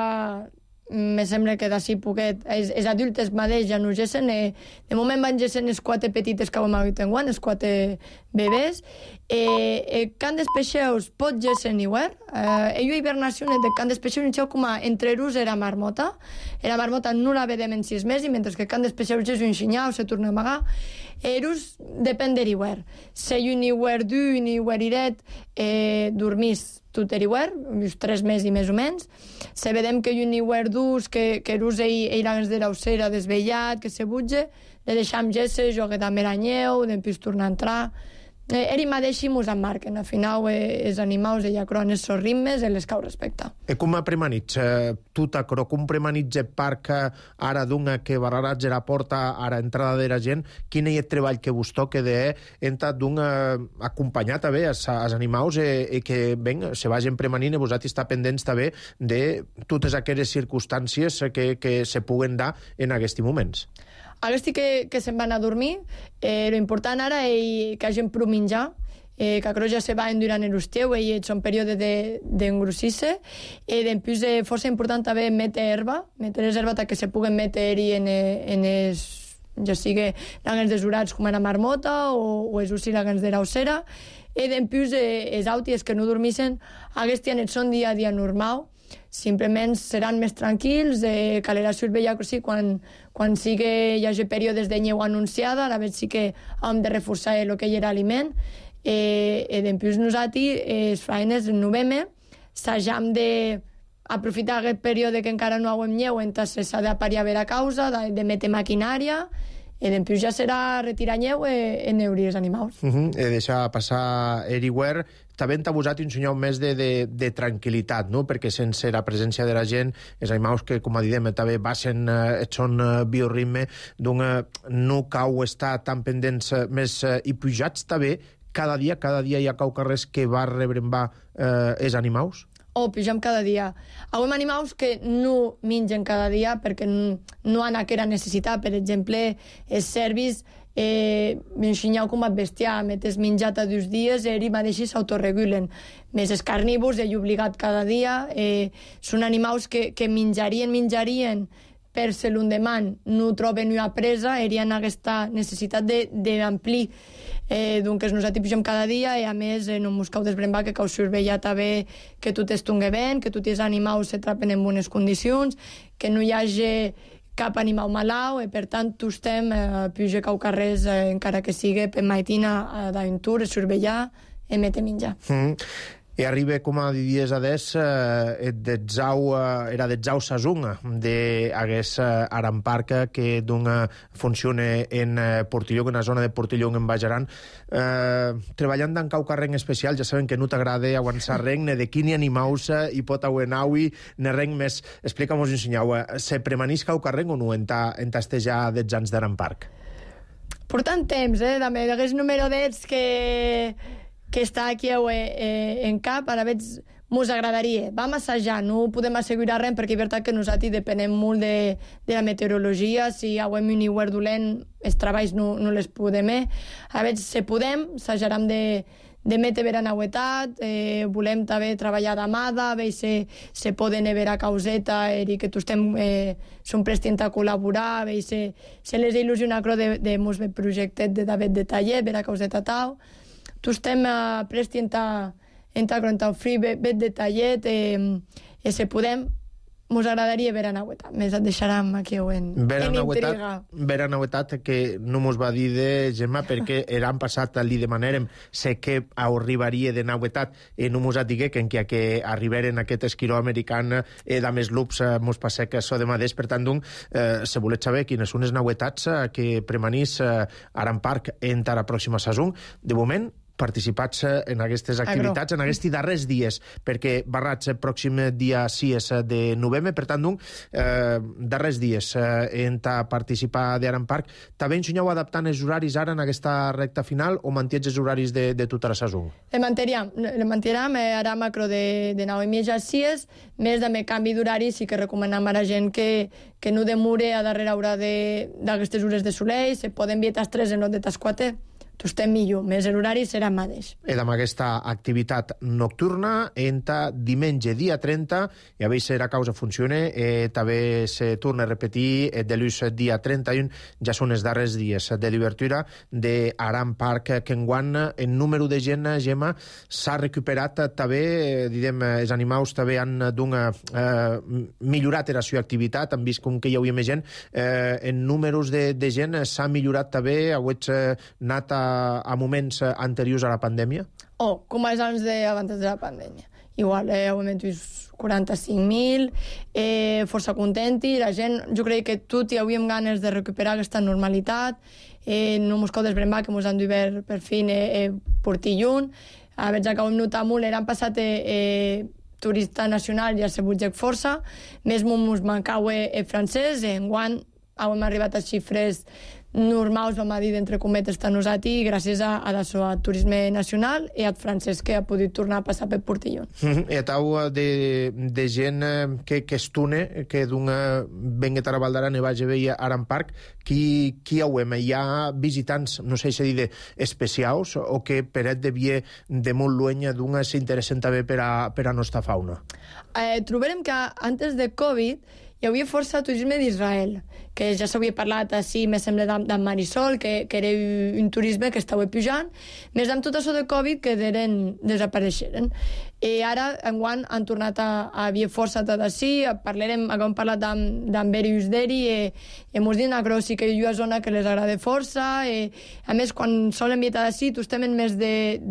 me sembla que d'ací poquet els, els adultes mateix ja no gessen, eh, de moment van gessen els quatre petites que hem hagut enguany, els quatre bebès. Eh, eh, can dels peixeus pot gessen igual. Eh, ell hibernació de can dels peixeus inicieu com a entre ells era marmota. Era marmota no la vedem en sis mesos, mentre que can dels peixeus és un xinyau, se torna a amagar. Ells depèn de l'iguer. Si un iguer dur, un iguer iret, eh, dormís tot l'iguer, uns tres mesos i més o menys. Se vedem que un iguer dus, que, que l'ús ell, ell abans de l'ausera desvellat, que se butge, le deixam gesse, jogue també l'anyeu, després torna a entrar. Eh, ell mateix mos emmarquen. Al final, eh, els animals, ella cronen els seus ritmes i les cau respecte. E com premanitz? Eh, tu t'acro, com premanitz el parc ara d'una que barraratge la porta ara entrada de la gent? Quin és el treball que vos toca d'entrar d'una acompanyar també els, els animals i, i que ben, se vagin premanint i vosaltres està pendents també de totes aquelles circumstàncies que, que se puguen dar en aquests moments? Aquests que, que se'n van a dormir, eh, l'important ara és que hagin prou menjar, eh, que aquells ja se van durant l'estiu i són períodes d'engrossir-se, i després és eh, força important també metre herba, metre les herbes que se puguen metre en, en els, ja sigui lagans desurats com la marmota o, o els ocil·lagans de l'ausera, i després eh, els autis que no dormissin, aquests anys són dia a dia normal, simplement seran més tranquils, eh, calerà surveillar sí, quan, quan sigui, hi hagi períodes de nyeu anunciada, a la vegada sí que hem de reforçar el que hi era aliment, eh, i després nosaltres, eh, les feines en novembre, s'hagam de aprofitar aquest període que encara no hem nyeu, entonces s'ha d'apariar a veure a causa, de, de metre maquinària, i després ja serà retirar nyeu i neurir els animals. Uh -huh. I deixar passar Eriwer, també t'ha posat un senyal més de, de, de tranquil·litat, no? Perquè sense la presència de la gent, els animals que, com a diem, també baixen eh, el son eh, bioritme, doncs no cau estar tan pendents eh, més eh, i pujats també, cada dia, cada dia hi ha cau carrers que va rebrembar eh, els animals? O pugem cada dia. Hi ha animals que no mengen cada dia perquè no han aquella necessitat. Per exemple, els cervis, eh, ensenyeu com a bestiar, metes menjat a dos dies, ells mateixos s'autoregulen. Més els carnívors, ells obligat cada dia, eh, són animals que, que menjarien, menjarien, per ser l'endemà no troben una presa, erien aquesta necessitat d'amplir. Eh, doncs nosaltres pugem cada dia i a més eh, no ens cau desbrembar que cau surveillar també que tot estigui bé, que tots els animals se trapen en bones condicions, que no hi hagi cap animal malalt i per tant tu estem eh, pujar cau carrers eh, encara que sigui per maitina d'aventura, surveillar i metre menjar. Mm. I arriba, com a dies a des, eh, d'etzau, eh, era d'etzau Sazunga, d'aguest eh, aramparca que dona funciona en eh, Portillon, en la zona de Portillon, en Bajaran. Eh, treballant en cau carreng especial, ja saben que no t'agrada aguançar reng, ne de quini animaus hi pot aguenaui, ne reng més. Explica-mos un senyau, eh, se premanís cau carreng o no en tastejar d'ets anys d'aramparc? Portant temps, eh, també, d'aquest número d'ets que... que està aquí eh, en cap, ara veig, mos agradaria. Vam assajar, no podem assegurar res, perquè és veritat que nosaltres depenem molt de, de la meteorologia, si hi un iguer dolent, els treballs no, no les podem. A veure, si podem, assajarem de, de metre vera nauetat, eh, volem també treballar d'amada, a veure si se poden haver a causeta, i que tu estem, eh, som prestint a col·laborar, a veure si, si les il·lusiona de, de mos ve projectet de David de taller, vera a causeta tau. Tu estem uh, prestint a entrar en el fri, bet detallet, i eh, si podem, mos agradaria veure nauetat. Més et deixarem aquí en, en intriga. Veure nauetat que no mos va dir de Gemma, perquè l'any passat li demanarem sé que arribaria de nauetat i no mos ha dit que en què que arribaren aquest esquiró americà i de més lups eh, mos passa que això de madeix. Per tant, doncs, eh, si voleu saber quines són les nauetats eh, que premanís eh, Aramparc en la pròxima saison, de moment participats en aquestes activitats, Agro. en aquests darrers dies, perquè barrats el pròxim dia sis de novembre, per tant, donc, eh, darrers dies eh, en ta participar d'Aran Park. També ensenyeu adaptant els horaris ara en aquesta recta final o mantiets els horaris de, de tota la saison? Le manteníem, le manteníem, eh, ara macro de, de nou i mitja a sis, més de canvi d'horari sí que recomanem a la gent que, que no demure a darrere hora d'aquestes hores de soleil, se poden enviar tas tres en lot de tas quatre, tu estem millor, més l'horari serà mateix. I amb aquesta activitat nocturna, enta diumenge dia trenta, i a veure si la causa funciona, eh, també se torna a repetir eh, de l'ús dia trenta-un, ja són els darrers dies de l'obertura d'Aran Park, que enguany el número de gent, Gemma, s'ha recuperat també, eh, diguem, els animals també han d'una eh, millorat la seva activitat, han vist com que hi havia més gent, eh, en números de, de gent s'ha millorat també, heu eh, anat a a moments anteriors a la pandèmia? Oh, com els anys de, abans de la pandèmia. Igual, eh, hem vist quaranta-cinc mil, eh, força contenti, la gent, jo crec que tot hi havíem ganes de recuperar aquesta normalitat, eh, no mos cal desbrembar que mos han d'hivern per fi eh, eh, portir lluny, a veure que ho hem notat molt, han passat eh, eh, turista nacional i ha sigut força, més mos mancau eh, eh, francès, eh, enguany hem arribat a xifres normals, vam dir, d'entre cometes, a nosaltres, gràcies a, a la seva turisme nacional i al francès que ha pogut tornar a passar per Portillon. Mm-hmm. I a tau de, de gent que, que estune, que d'una venguet a Valdaran i vaig a veure Aran Park, qui, qui hauem? Hi ha visitants, no sé si dir, especials o que peret de vie de molt luenya d'una s'interessen també per a, per a nostra fauna? Eh, trobarem que antes de Covid hi havia força turisme d'Israel, que ja s'havia parlat així, me sembla, d'en Marisol, que, que era un turisme que estava pujant, més amb tot això de Covid que eren, desapareixeren. I ara, enguany, han tornat a, a haver força tot així, parlarem, hem parlat d'en Berius Deri, i, i mos diuen que sí que hi ha una zona que les agrada força, i, a més, quan solen enviar d'ací, tu estem en més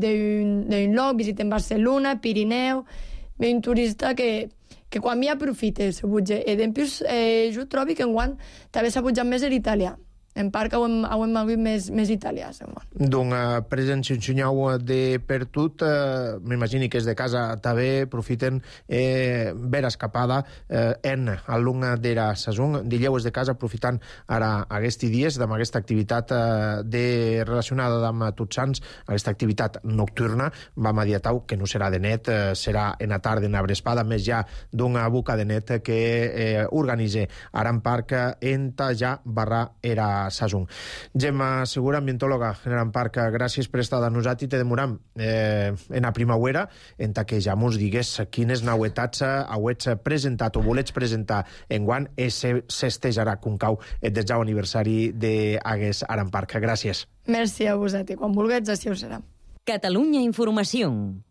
d'un lloc, visitem Barcelona, Pirineu, ve un turista que que quan m'hi aprofite, se butge. I després, eh, jo trobo que enguany també s'ha butjat més l'italià. En part que ho hem, ho hem hagut més, més italià, enguany. Donc, eh, presència ensenyau de per tot, eh, m'imagini que és de casa també, profiten eh, vera escapada eh, en al long de la saison, dilleu és de casa, aprofitant ara aquests dies amb aquesta activitat eh, de, relacionada amb Tots Sants, aquesta activitat nocturna, vam a dir a tau que no serà de net, eh, serà en la tarda en la Brespada, més ja d'una boca de net que eh, organitza Aran Park en ja barra era saison. Gemma Segura, ambientòloga en Aran Park, gràcies per estar amb nosaltres i te demoram eh, en la primavera en que ja mos digues quines novetats hauets presentat o volets presentar enguany i s'estejarà com cau el desau aniversari d'Agues Aran Park. Gràcies. Merci a vosaltres. Quan vulguets, així ho serà. Catalunya Informació.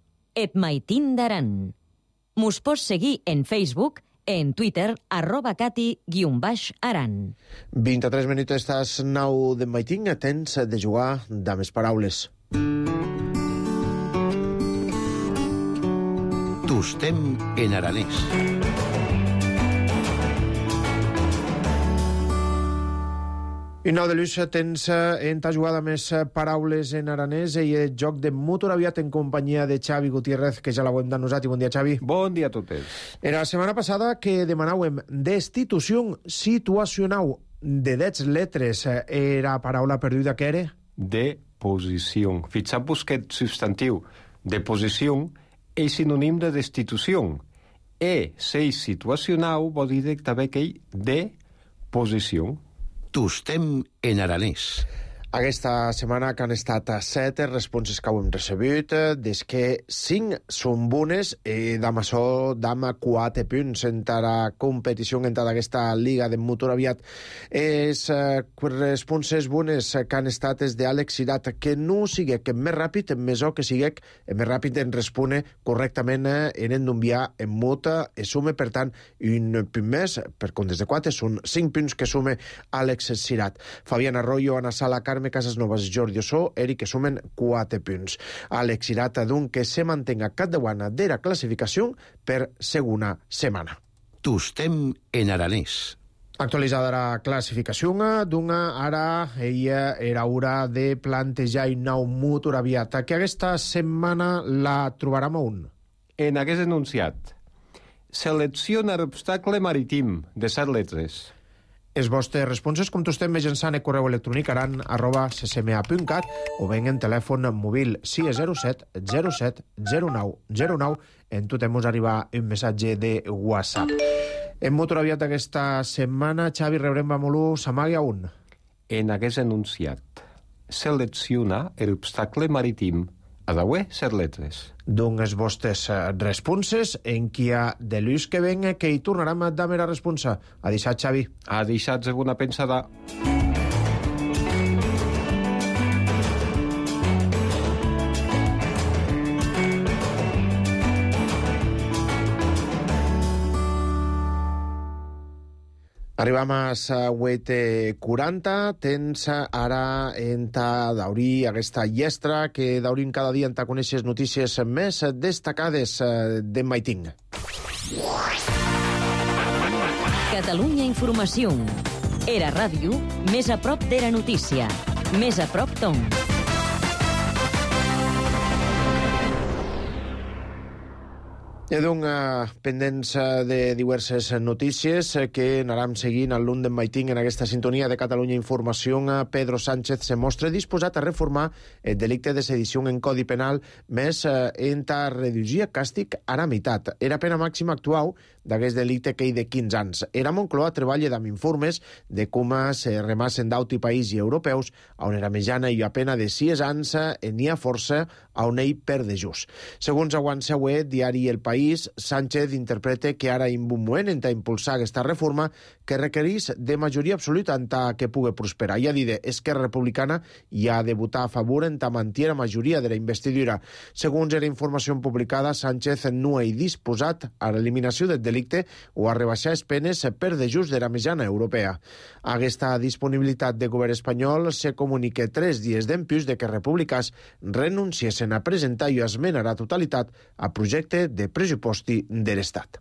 Et maitin d'Aran. Mos pots seguir en Facebook, en Twitter, arroba cati guion baix aran. vint-i-tres minuts estàs nou de maiting, tens de jugar de més paraules. Tostem en aranès. I nou de l'ús tens en ta jugada més paraules en aranès i el joc de motor aviat en companyia de Xavi Gutiérrez, que ja l'auem de nosaltres. Bon dia, Xavi. Bon dia a totes. Era la setmana passada que demanàvem destitució situacional de dets letres. Era paraula perduda que era? De posició. Fixeu-vos que el substantiu de posició és sinònim de destitució. E, si situacional, vol dir també que de posició. Tostem en aranès. Aquesta setmana que han estat set responses que hem recebut, des que cinc són bones i d'am això d'am quatre punts en la competició en aquesta Liga de Motor Aviat. Les responses bones que han estat és d'Àlex Cirat, que no sigui que més ràpid, més o que sigui més ràpid en respone correctament en enviar en mota i sume, per tant, un punt més, per comptes de quatre, són cinc punts que sume Àlex Cirat. Fabián Arroyo, Ana Sala, Carme Casas Novas, Jordi Ossó, Eric, que sumen quatre punts. Àlex Cirat, doncs, que se mantenga capdavant de la classificació per segona setmana. Tostem en aranès. Actualitzada la classificació d'una, ara ella era hora de plantejar un nou motor aviat, que aquesta setmana la trobarem a un. En aquest enunciat, selecciona l'obstacle marítim de set letres. Els vostres responses com tostem mitjançant el correu electrònic aran arroba ccma punt cat o ben en telèfon mòbil sis zero set zero set zero nou zero nou. En tot ens arriba un missatge de WhatsApp. En motor aviat aquesta setmana, Xavi, rebrem a Molú, s'amagui a un. En aquest enunciat, selecciona l'obstacle marítim a dauer set letres. Doncs les vostres responses en qui ha de l'ús que venga, que hi tornarem a dar la responsa. A deixat, Xavi. A deixat alguna pensada. Arribam a la vuit quaranta, tens ara en ta daurí aquesta llestra que daurim cada dia en ta coneixes notícies més destacades de Maiting. Catalunya Informació. Era ràdio, més a prop d'era notícia. Més a prop Tom. Hi ha doncs pendents de diverses notícies que anàrem seguint al London Maiting en aquesta sintonia de Catalunya Informació. Pedro Sánchez se mostra disposat a reformar el delicte de sedició en Codi Penal, més en ta reduir càstig a la meitat. Era pena màxima actual d'aquest delicte que hi de quinze anys. Era Moncloa treballa amb informes de com se remassen d'auti països europeus on era mitjana i a pena de sis anys n'hi ha força on ell perd de just. Segons aguant següent, diari El País, Sánchez interpreta que ara hi ha un moment en impulsar aquesta reforma que requereix de majoria absoluta en ta que pugui prosperar. Ja dit, Esquerra Republicana hi ha de votar a favor en ta mantenir la majoria de la investidura. Segons era informació publicada, Sánchez no ha disposat a l'eliminació del delicte o a rebaixar les penes per de just de la mitjana europea. Aquesta disponibilitat de govern espanyol se comunica tres dies d'empús de que republicans renunciessin a presentar i esmenar a totalitat a projecte de pressuposti de l'Estat.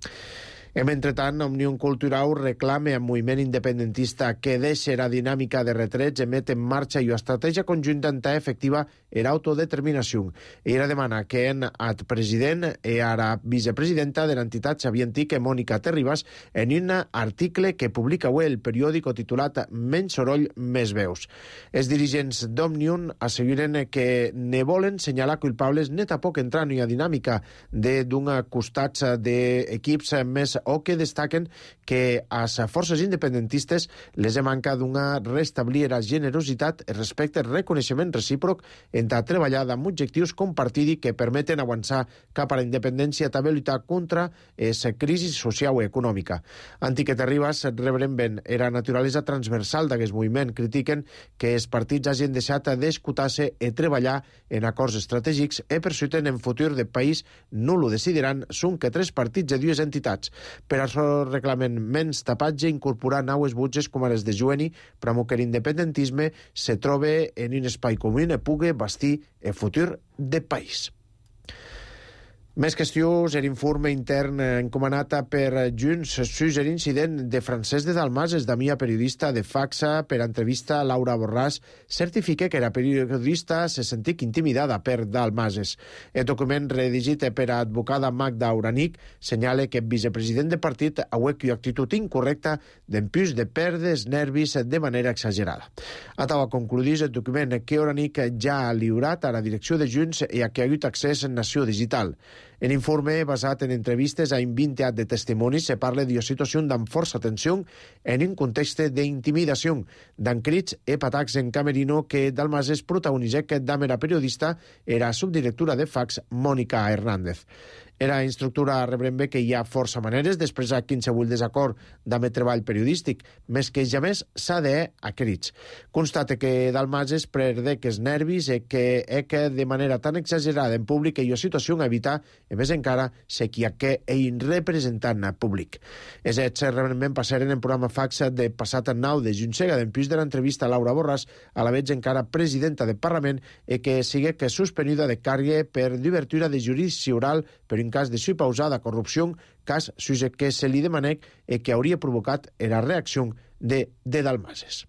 I mentrestant, Òmnium Cultural reclama al moviment independentista que deixi la dinàmica de retrets, emet en marxa i estratègia conjunta en ta efectiva era autodeterminació. Ella demana que en el president i ara vicepresidenta de l'entitat Xavier Antic, Mònica Terribas, en un article que publica avui el periòdico titulat Menys soroll, més veus. Els dirigents d'Òmnium asseguren que ne volen senyalar culpables net a poc entrant en la dinàmica de d'un costat d'equips més o que destaquen que a les forces independentistes les manca d'una restablir la generositat respecte al reconeixement recíproc entre treballar amb objectius compartits que permeten avançar cap a la independència i també lluitar contra la crisi social i econòmica. Antic que t'arribes rebrem ben era naturalesa transversal d'aquest moviment. Critiquen que els partits hagin deixat d'escutar-se i treballar en acords estratègics i persuiten en futur de país no lo decidiran són que tres partits de dues entitats. Per això reclamen menys tapatge, incorporar naues butges com les de Jueni, però que l'independentisme se trobe en un espai comú i pugui bastir el futur del país. Més qüestions, l'informe intern encomanat per Junts sus l'incident de Francesc de Dalmases, d'Amia, periodista de Faxa, per entrevista a Laura Borràs, certifica que la periodista se sentic intimidada per Dalmases. El document redigit per advocada Magda Uranic senyala que el vicepresident de partit ha hueco i actitud incorrecta d'empús de perdes nervis de manera exagerada. Atau a concludir el document que Uranic ja ha lliurat a la direcció de Junts i a què ha hagut accés en Nació Digital. En informe basat en entrevistes a un vint de testimonis se parla d'una situació amb força tensió en un context d'intimidació, d'encrits i patacs en camerino que Dalmases protagonitza que d'amera periodista era subdirectora de Fax Mònica Hernández. Era instructora rebrem bé que hi ha força maneres d'expressar qualsevol desacord d'ame treball periodístic, més que ja més s'ha de a crits. Constate que Dalmases perdec els nervis i que és que de manera tan exagerada en públic hi ha situació a evitar, i més encara, se qui ha que ell representant públic. Els hets realment passaren en programa Fax de passat nou de juny d'empús de l'entrevista a Laura Borràs, a la vegada encara presidenta del Parlament, i que sigue que suspenida de càrrega per d'obertura de judici oral per en cas de supausada corrupció, cas suïs que se li demanec e que hauria provocat la reacció de, de Dalmases.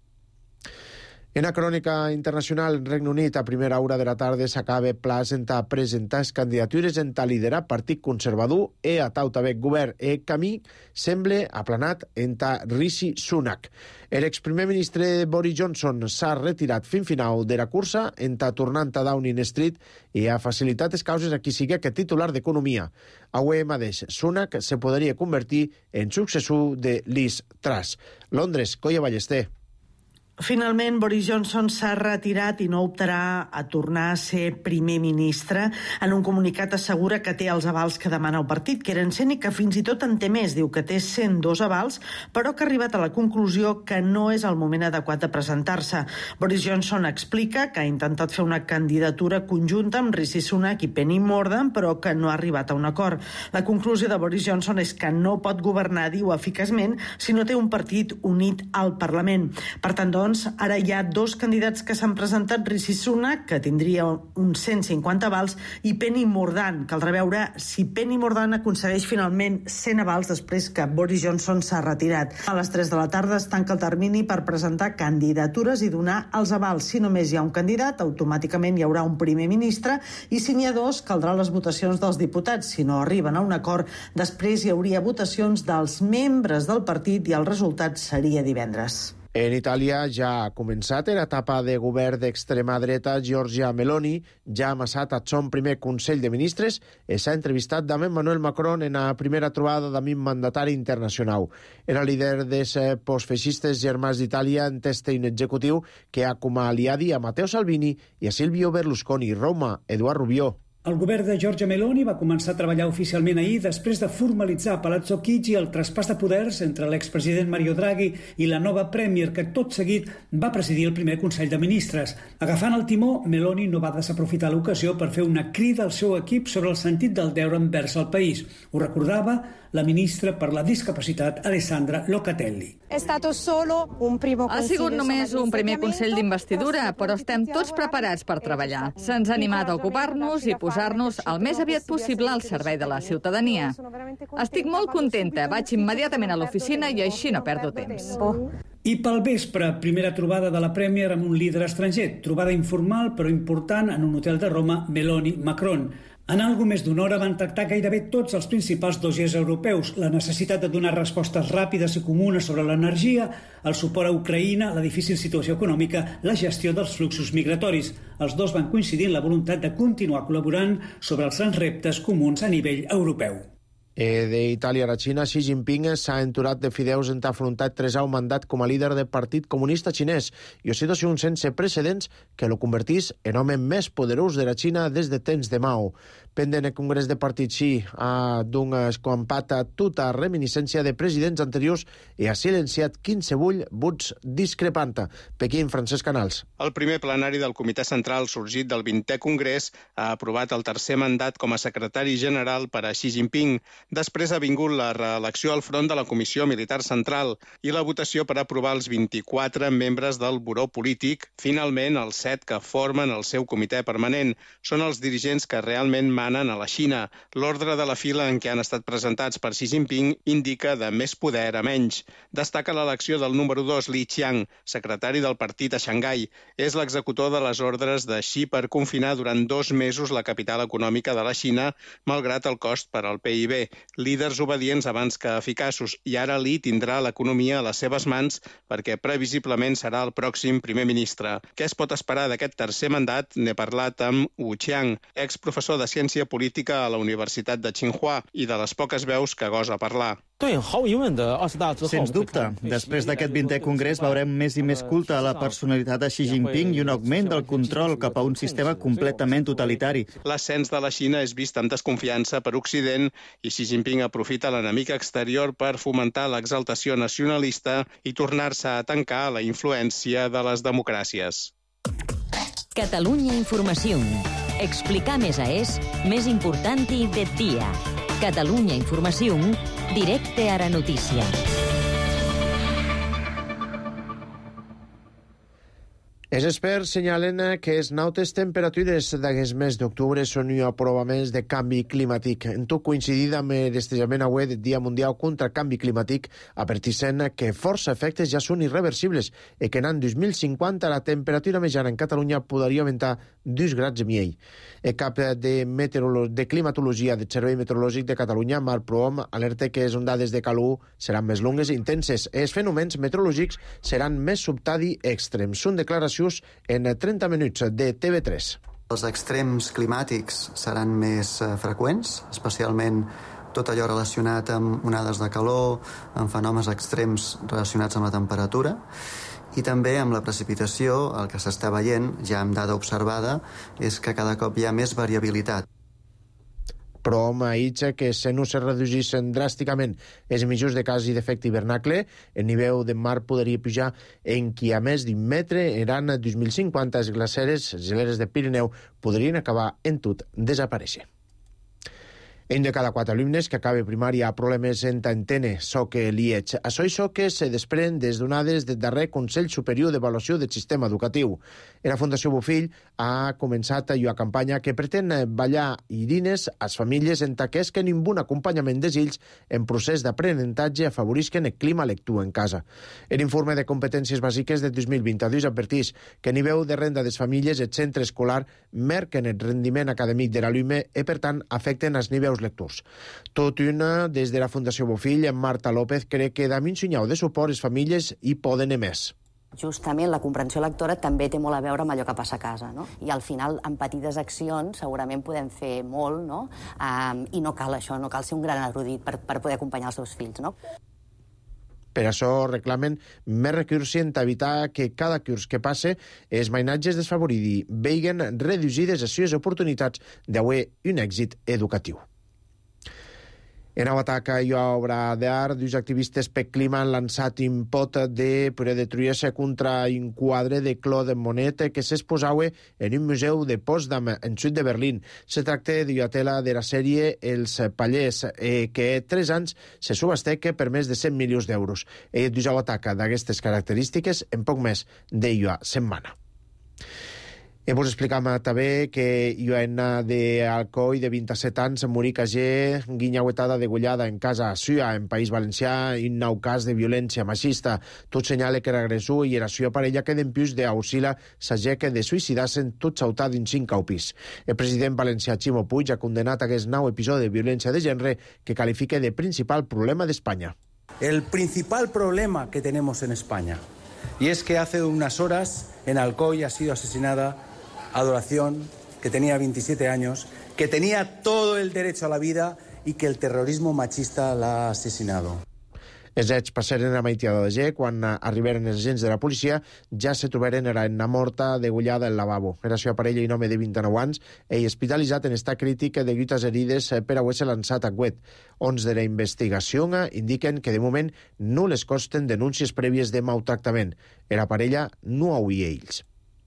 En la crònica internacional, en Regne Unit, a primera hora de la tarda s'acaba plaça a presentar les candidatures en ta liderar Partit Conservador e a tau també govern e camí sembla aplanat en ta Rishi Sunak. L'exprimer ministre Boris Johnson s'ha retirat fin final de la cursa en ta tornant a Downing Street i ha facilitat les causes a qui sigui que titular d'Economia. Avui mateix, Sunak se podria convertir en successor de Liz Truss. Londres, Colla Ballester. Finalment, Boris Johnson s'ha retirat i no optarà a tornar a ser primer ministre. En un comunicat assegura que té els avals que demana el partit, que eren cent i que fins i tot en té més. Diu que té cent dos avals, però que ha arribat a la conclusió que no és el moment adequat de presentar-se. Boris Johnson explica que ha intentat fer una candidatura conjunta amb Rishi Sunak i Penny Mordaunt, però que no ha arribat a un acord. La conclusió de Boris Johnson és que no pot governar, diu, eficaçment si no té un partit unit al Parlament. Per tant, doncs, ara hi ha dos candidats que s'han presentat, Rishi Sunak, que tindria uns cent cinquanta avals, i Penny Mordaunt. Caldrà veure si Penny Mordaunt aconsegueix finalment cent avals després que Boris Johnson s'ha retirat. A les tres de la tarda es tanca el termini per presentar candidatures i donar els avals. Si només hi ha un candidat, automàticament hi haurà un primer ministre, i si n'hi ha dos, caldrà les votacions dels diputats. Si no arriben a un acord, després hi hauria votacions dels membres del partit i el resultat seria divendres. En Itàlia ja ha començat l'etapa de govern d'extrema dreta. Giorgia Meloni ja ha amassat a son primer Consell de Ministres i s'ha entrevistat amb Emmanuel Macron en la primera trobada amb un mandatari internacional. Era líder dels postfeixistes germans d'Itàlia en test un executiu que ha com a aliadi a Matteo Salvini i a Silvio Berlusconi. Roma, Eduard Rubió. El govern de Giorgia Meloni va començar a treballar oficialment ahir després de formalitzar a Palazzo Chigi el traspàs de poders entre l'expresident Mario Draghi i la nova Premier, que tot seguit va presidir el primer Consell de Ministres. Agafant el timó, Meloni no va desaprofitar l'ocasió per fer una crida al seu equip sobre el sentit del deure envers el país. Ho recordava la ministra per la discapacitat, Alessandra Locatelli. Ha sigut només un primer Consell d'investidura, però estem tots preparats per treballar. Se'ns ha animat a ocupar-nos i posar-nos el més aviat possible al servei de la ciutadania. Estic molt contenta, vaig immediatament a l'oficina i així no perdo temps. I pel vespre, primera trobada de la Premier amb un líder estranger. Trobada informal però important en un hotel de Roma, Meloni-Macron. En algo més d'una hora van tractar gairebé tots els principals dossiers europeus, la necessitat de donar respostes ràpides i comunes sobre l'energia, el suport a Ucraïna, la difícil situació econòmica, la gestió dels fluxos migratoris. Els dos van coincidir en la voluntat de continuar col·laborant sobre els grans reptes comuns a nivell europeu. Eh, D'Itàlia a la Xina, Xi Jinping s'ha enturat de fideus en afrontat tresau mandat com a líder del Partit Comunista Xinès i una situació sense precedents que lo convertís en home més poderós de la Xina des de temps de Mao. Pendent el Congrés de Partit Xi ha d'un escampat a tota reminiscència de presidents anteriors i ha silenciat quinsevull vots discrepanta. Pequín, Francesc Canals. El primer plenari del Comitè Central sorgit del vintè Congrés ha aprovat el tercer mandat com a secretari general per a Xi Jinping. Després ha vingut la reelecció al front de la Comissió Militar Central i la votació per aprovar els vint-i-quatre membres del Buró Polític. Finalment, els set que formen el seu comitè permanent són els dirigents que realment manen a la Xina. L'ordre de la fila en què han estat presentats per Xi Jinping indica de més poder a menys. Destaca l'elecció del número dos, Li Qiang, secretari del partit a Xangai. És l'executor de les ordres de Xi per confinar durant dos mesos la capital econòmica de la Xina, malgrat el cost per al P I B. Líders obedients abans que eficaços, i ara Li tindrà l'economia a les seves mans perquè previsiblement serà el pròxim primer ministre. Què es pot esperar d'aquest tercer mandat? N'he parlat amb Wu Qiang, exprofessor de ciència política a la Universitat de Tsinghua i de les poques veus que gosa parlar. Sens dubte, després d'aquest vintè congrés veurem més i més culte a la personalitat de Xi Jinping i un augment del control cap a un sistema completament totalitari. L'ascens de la Xina és vist amb desconfiança per Occident i Xi Jinping aprofita l'enemic exterior per fomentar l'exaltació nacionalista i tornar-se a tancar la influència de les democràcies. Catalunya Informació. Explicar més a és més important de dia. Catalunya Informació, directe a la notícia. Els experts senyalen que les altes temperatures d'aquest mes d'octubre són aprovaments de canvi climàtic. En tot coincidit amb el festejament avui del Dia Mundial contra el Canvi Climàtic, adverteixen que força efectes ja són irreversibles i que en l'any dos mil cinquanta la temperatura mitjana en Catalunya podria augmentar dos graus i mig. El cap de, meteorolo... de climatologia del Servei Meteorològic de Catalunya, Marc Prohom, alerta que les ondades de calor seran més longues i intenses i els fenòmens meteorològics seran més sobtadi i extrems. Són declaracions en trenta minuts de T V tres. Els extrems climàtics seran més eh, freqüents, especialment tot allò relacionat amb onades de calor, amb fenòmens extrems relacionats amb la temperatura, i també amb la precipitació. El que s'està veient, ja amb dada observada, és que cada cop hi ha més variabilitat. Però home, ahir que se no se reduïssin dràsticament les emissions de gasos d'efecte hivernacle, el nivell de mar podria pujar en qui a més d'un metre eren dos mil cinquanta les glaceres, les geleres de Pirineu, podrien acabar en tot desaparèixer. Un de cada quatre alumnes que acaba primària ha problemes en entendre so que l'I E C. Això i so que se desprèn des d'onades del darrer Consell Superior d'Avaluació del Sistema Educatiu. La Fundació Bofill ha començat una campanya que pretén ballar irines a les famílies en taques que ningú acompanyament dels ills en procés d'aprenentatge afavorisquen el clima lector en casa. L'informe de competències bàsiques de dos mil vint-i-dos advertís que el nivell de renda de les famílies i el centre escolar merquen el rendiment acadèmic de l'alumne i, per tant, afecten els nivells lectors. Tot una, des de la Fundació Bofill, Marta López crec que de mig senyal de suport les famílies hi poden anar més. Justament la comprensió lectora també té molt a veure amb allò que passa a casa, no? I al final, amb petites accions, segurament podem fer molt, no? Um, I no cal això, no cal ser un gran erudit per, per poder acompanyar els seus fills, no? Per això reclamen més recursos en evitar que cada curs que passe els mainatges desfavorits vegin reduïdes les seves oportunitats d'haver un èxit educatiu. En un atac a obra d'art, dos activistes per clima han lançat un pot de per destruir-se contra un quadre de Claude Monet que s'exposava en un museu de Potsdam, en sud de Berlín. Se tracta d'una tela de la sèrie Els Pallers, eh, que tres anys se subhastec per més de cent milions d'euros. Eh, dos atac d'aquestes característiques en poc més d'una setmana. I vos explicam també que Ioana de Alcoi, de vint-i-set anys, morí cagé, guinyauetada degollada en casa sua, en País Valencià, un nou cas de violència machista. Tot senyala que l'agressor i era sua parella que d'empius d'Ausila s'ageca de suïcidar-se'n tot sautat d'un cinc au pis. El president valencià Ximo Puig ha condenat aquest nou episodi de violència de gènere que califica de principal problema d'Espanya. El principal problema que tenemos en España, y es que hace unas horas en Alcoy ha sido asesinada Adoración, que tenía veintisiete años, que tenía todo el derecho a la vida y que el terrorismo machista la ha asesinado. Els fets passaren a Maitiada de G. Quan arribaren els agents de la policia, ja se trobaren era una morta degollada al lavabo. Era seva parella i un home de vint-i-nou anys, ell hospitalitzat en estat crític de lluites herides per haver-se lançat a Güet. Ons de la investigació indiquen que de moment no les costen denúncies prèvies de maltractament. Era parella no hauria ells.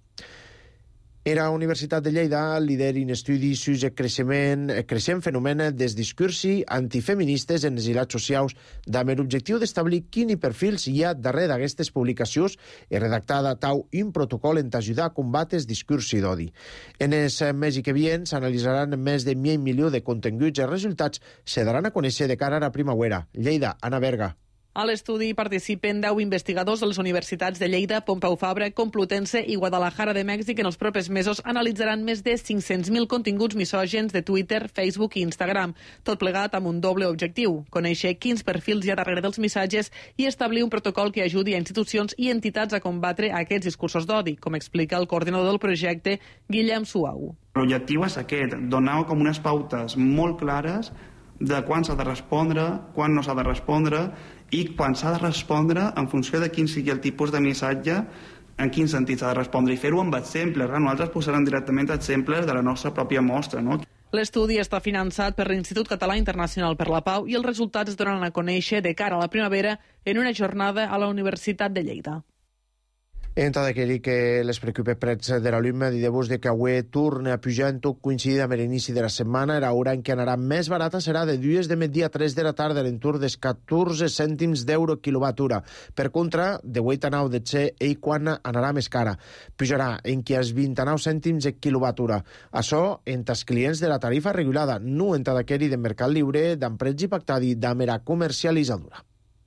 Era Universitat de Lleida líder en estudis sus el creixement, el creixent fenomen dels discursos antifeministes en els ilats socials amb l'objectiu d'establir quins perfils hi ha darrere d'aquestes publicacions i redactar tau un protocol en ajudar a combatre els discursos d'odi. En els mesos que vien s'analitzaran més de mig milió de continguts i els resultats se daran a conèixer de cara a la primavera. Lleida, Anna Berga. A l'estudi participen deu investigadors de les universitats de Lleida, Pompeu Fabra, Complutense i Guadalajara de Mèxic. En els propers mesos analitzaran més de cinc-cents mil continguts misògens de Twitter, Facebook i Instagram, tot plegat amb un doble objectiu: conèixer quins perfils hi ha darrere dels missatges i establir un protocol que ajudi a institucions i entitats a combatre aquests discursos d'odi, com explica el coordinador del projecte, Guillem Suau. L'objectiu és aquest, donar com unes pautes molt clares de quan s'ha de respondre, quan no s'ha de respondre, i quan s'ha de respondre en funció de quin sigui el tipus de missatge, en quin sentit s'ha de respondre, i fer-ho amb exemples. Nosaltres posarem directament exemples de la nostra pròpia mostra, no? L'estudi està finançat per l'Institut Català Internacional per la Pau i els resultats es donen a conèixer de cara a la primavera en una jornada a la Universitat de Lleida. Entra d'aquell que les preocupa prets de la llum i de vos de que avui torna a pujar en tot coincidit amb l'inici de la setmana. Era hora en què anarà més barata serà de dues de migdia a tres de la tarda, a l'entorn dels catorze cèntims d'euro quilowatt-hora. Per contra, de vuit a nou de xe, ell quan anarà més cara. Pujarà en qui els vint-i-nou cèntims de quilowatt-hora. Això entre els clients de la tarifa regulada, no entre d'aquell de Mercat Lliure, d'emprets i pactadi d'amera comercialitzadora.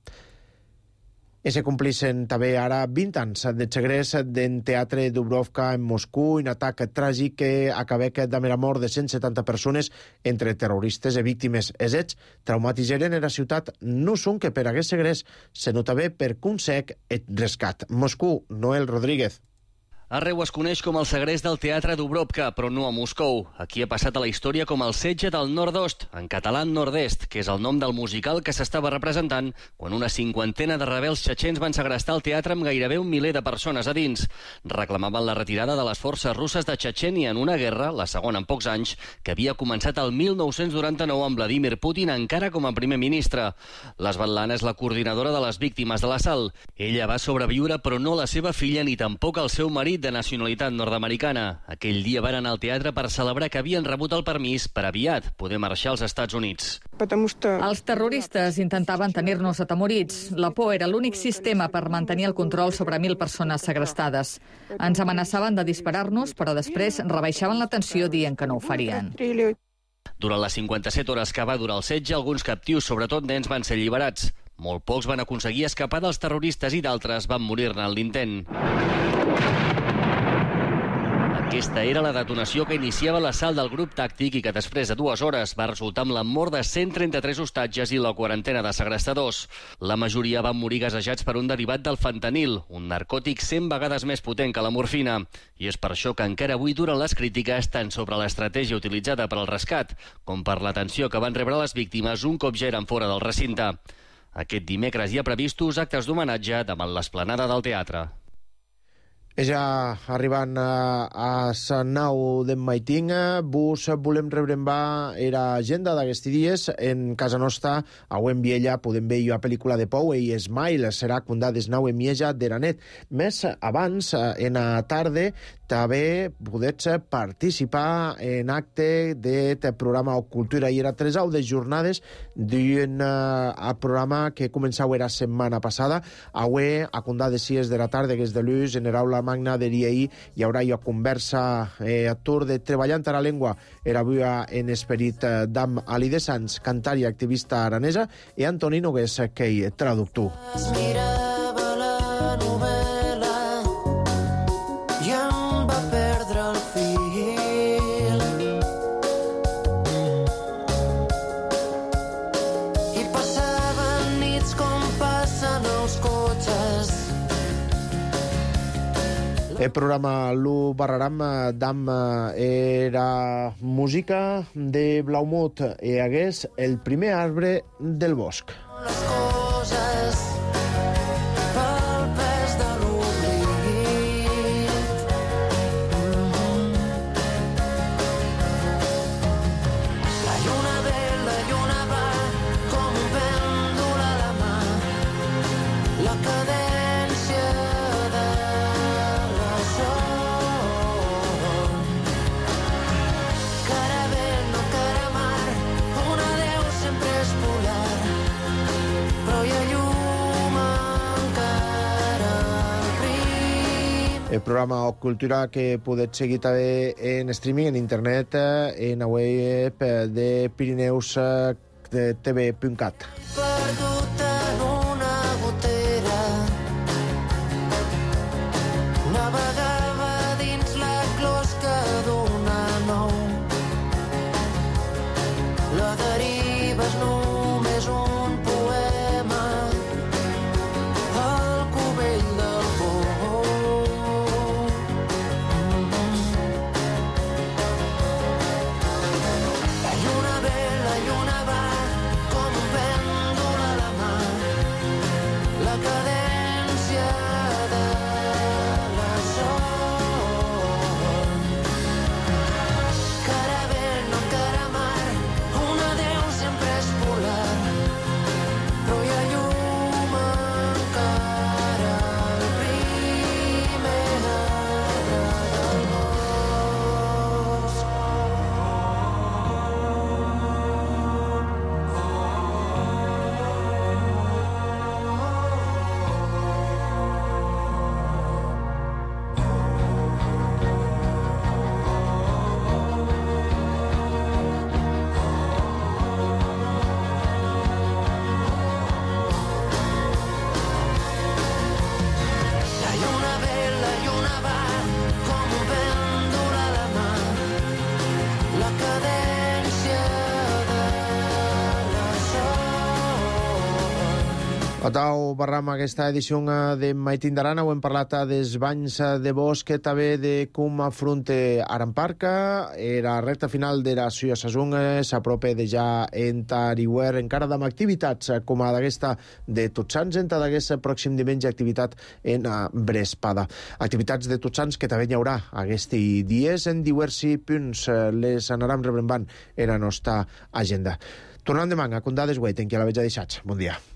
I se complixen també ara vint anys de segrest d'en Teatre Dubrovka en Moscou, un atac tràgic que acabà amb la mort de cent setanta persones entre terroristes i víctimes. Els fets traumatitzaren la ciutat no són que per aquest segrest se nota bé per consec el rescat. Moscou, Noel Rodríguez. Arreu es coneix com el segrest del Teatre Dubrovka, però no a Moscou. Aquí ha passat a la història com el setge del Nord-Ost, en català Nord-Est, que és el nom del musical que s'estava representant quan una cinquantena de rebels txetxens van segrestar el teatre amb gairebé un miler de persones a dins. Reclamaven la retirada de les forces russes de Txetxènia en una guerra, la segona en pocs anys, que havia començat el mil nou-cents noranta-nou amb Vladimir Putin encara com a primer ministre. L'Svetlana és la coordinadora de les víctimes de l'assalt. Ella va sobreviure, però no la seva filla ni tampoc el seu marit, de nacionalitat nord-americana. Aquell dia van anar al teatre per celebrar que havien rebut el permís per aviat poder marxar als Estats Units. Els terroristes intentaven tenir-nos atemorits. La por era l'únic sistema per mantenir el control sobre mil persones segrestades. Ens amenaçaven de disparar-nos, però després rebaixaven la tensió dient que no ho farien. Durant les cinquanta-set hores que va durar el setge, alguns captius, sobretot nens, van ser alliberats. Molt pocs van aconseguir escapar dels terroristes i d'altres van morir-ne en l'intent. Aquesta era la detonació que iniciava l'assalt del grup tàctic i que després de dues hores va resultar amb la mort de cent trenta-tres hostatges i la quarantena de segrestadors. La majoria van morir gasejats per un derivat del fentanil, un narcòtic cent vegades més potent que la morfina. I és per això que encara avui duren les crítiques tant sobre l'estratègia utilitzada per al rescat com per l'atenció que van rebre les víctimes un cop ja eren fora del recinte. Aquest dimecres hi ha previstos actes d'homenatge davant l'esplanada del teatre. Ja arribant a, a Sant Nau d'en Maiting, vos volem rebre en va era agenda d'aquests dies. En casa nostra, a en Viella, podem veure la pel·lícula de Pou i Smile, serà condà des nau en Mieja de la nit. Més abans, en la tarda, també podets participar en acte de programa o cultura. I era tres de jornades d'un uh, programa que començava la setmana passada. Avui, a condà de sis de la tarda, que és de l'ús, en l'aula magna de l'I A I, hi haurà una conversa eh, a tour de Treballant a la Llengua. Era avui en esperit eh, d'Am Alide Sans, cantària i activista aranesa, i Antoni Nogués, que hi traductor. Mirava la novel·la i em va perdre el fil. I passaven nits com passen els cotxes. El programa l'U Barraram d'Am era música de Blaumut i hagués el primer arbre del bosc. Les coses pel pes de l'oblit. La lluna ve, la lluna va, com un pèndol a la mà. La cadència de la sol. Cara vent, no cara mar, un adeu sempre és polar. Però hi ha llum encara al prim. El programa o cultura que podeu seguir també en streaming, en internet, en la web de Pirineus T V punt cat. Perdut en una gotera, navegava dins la closca d'una nou. La deriva és només un poema al cubell del pou. La lluna ve, la lluna va, com un pèndol a la mà. La cadència de la sol. Cara vent, no cara mar, un adeu sempre és polar. Però hi ha llum encara al primer Atau barram aquesta edició de Maitín d'Arana, ho hem parlat des banys de bosc, també de com afronte Aramparca, era recta final de la Suya Sasung, s'apropa de ja en Tarihuer, encara amb activitats com a d'aquesta de Tots Sants, en d'aquest pròxim diumenge activitat en Brespada. Activitats de Tots Sants que també hi haurà aquests dies en diversos punts, les anarem rebrembant en la nostra agenda. Tornant demà a Condades Guaiten, que la veig deixats. Bon dia.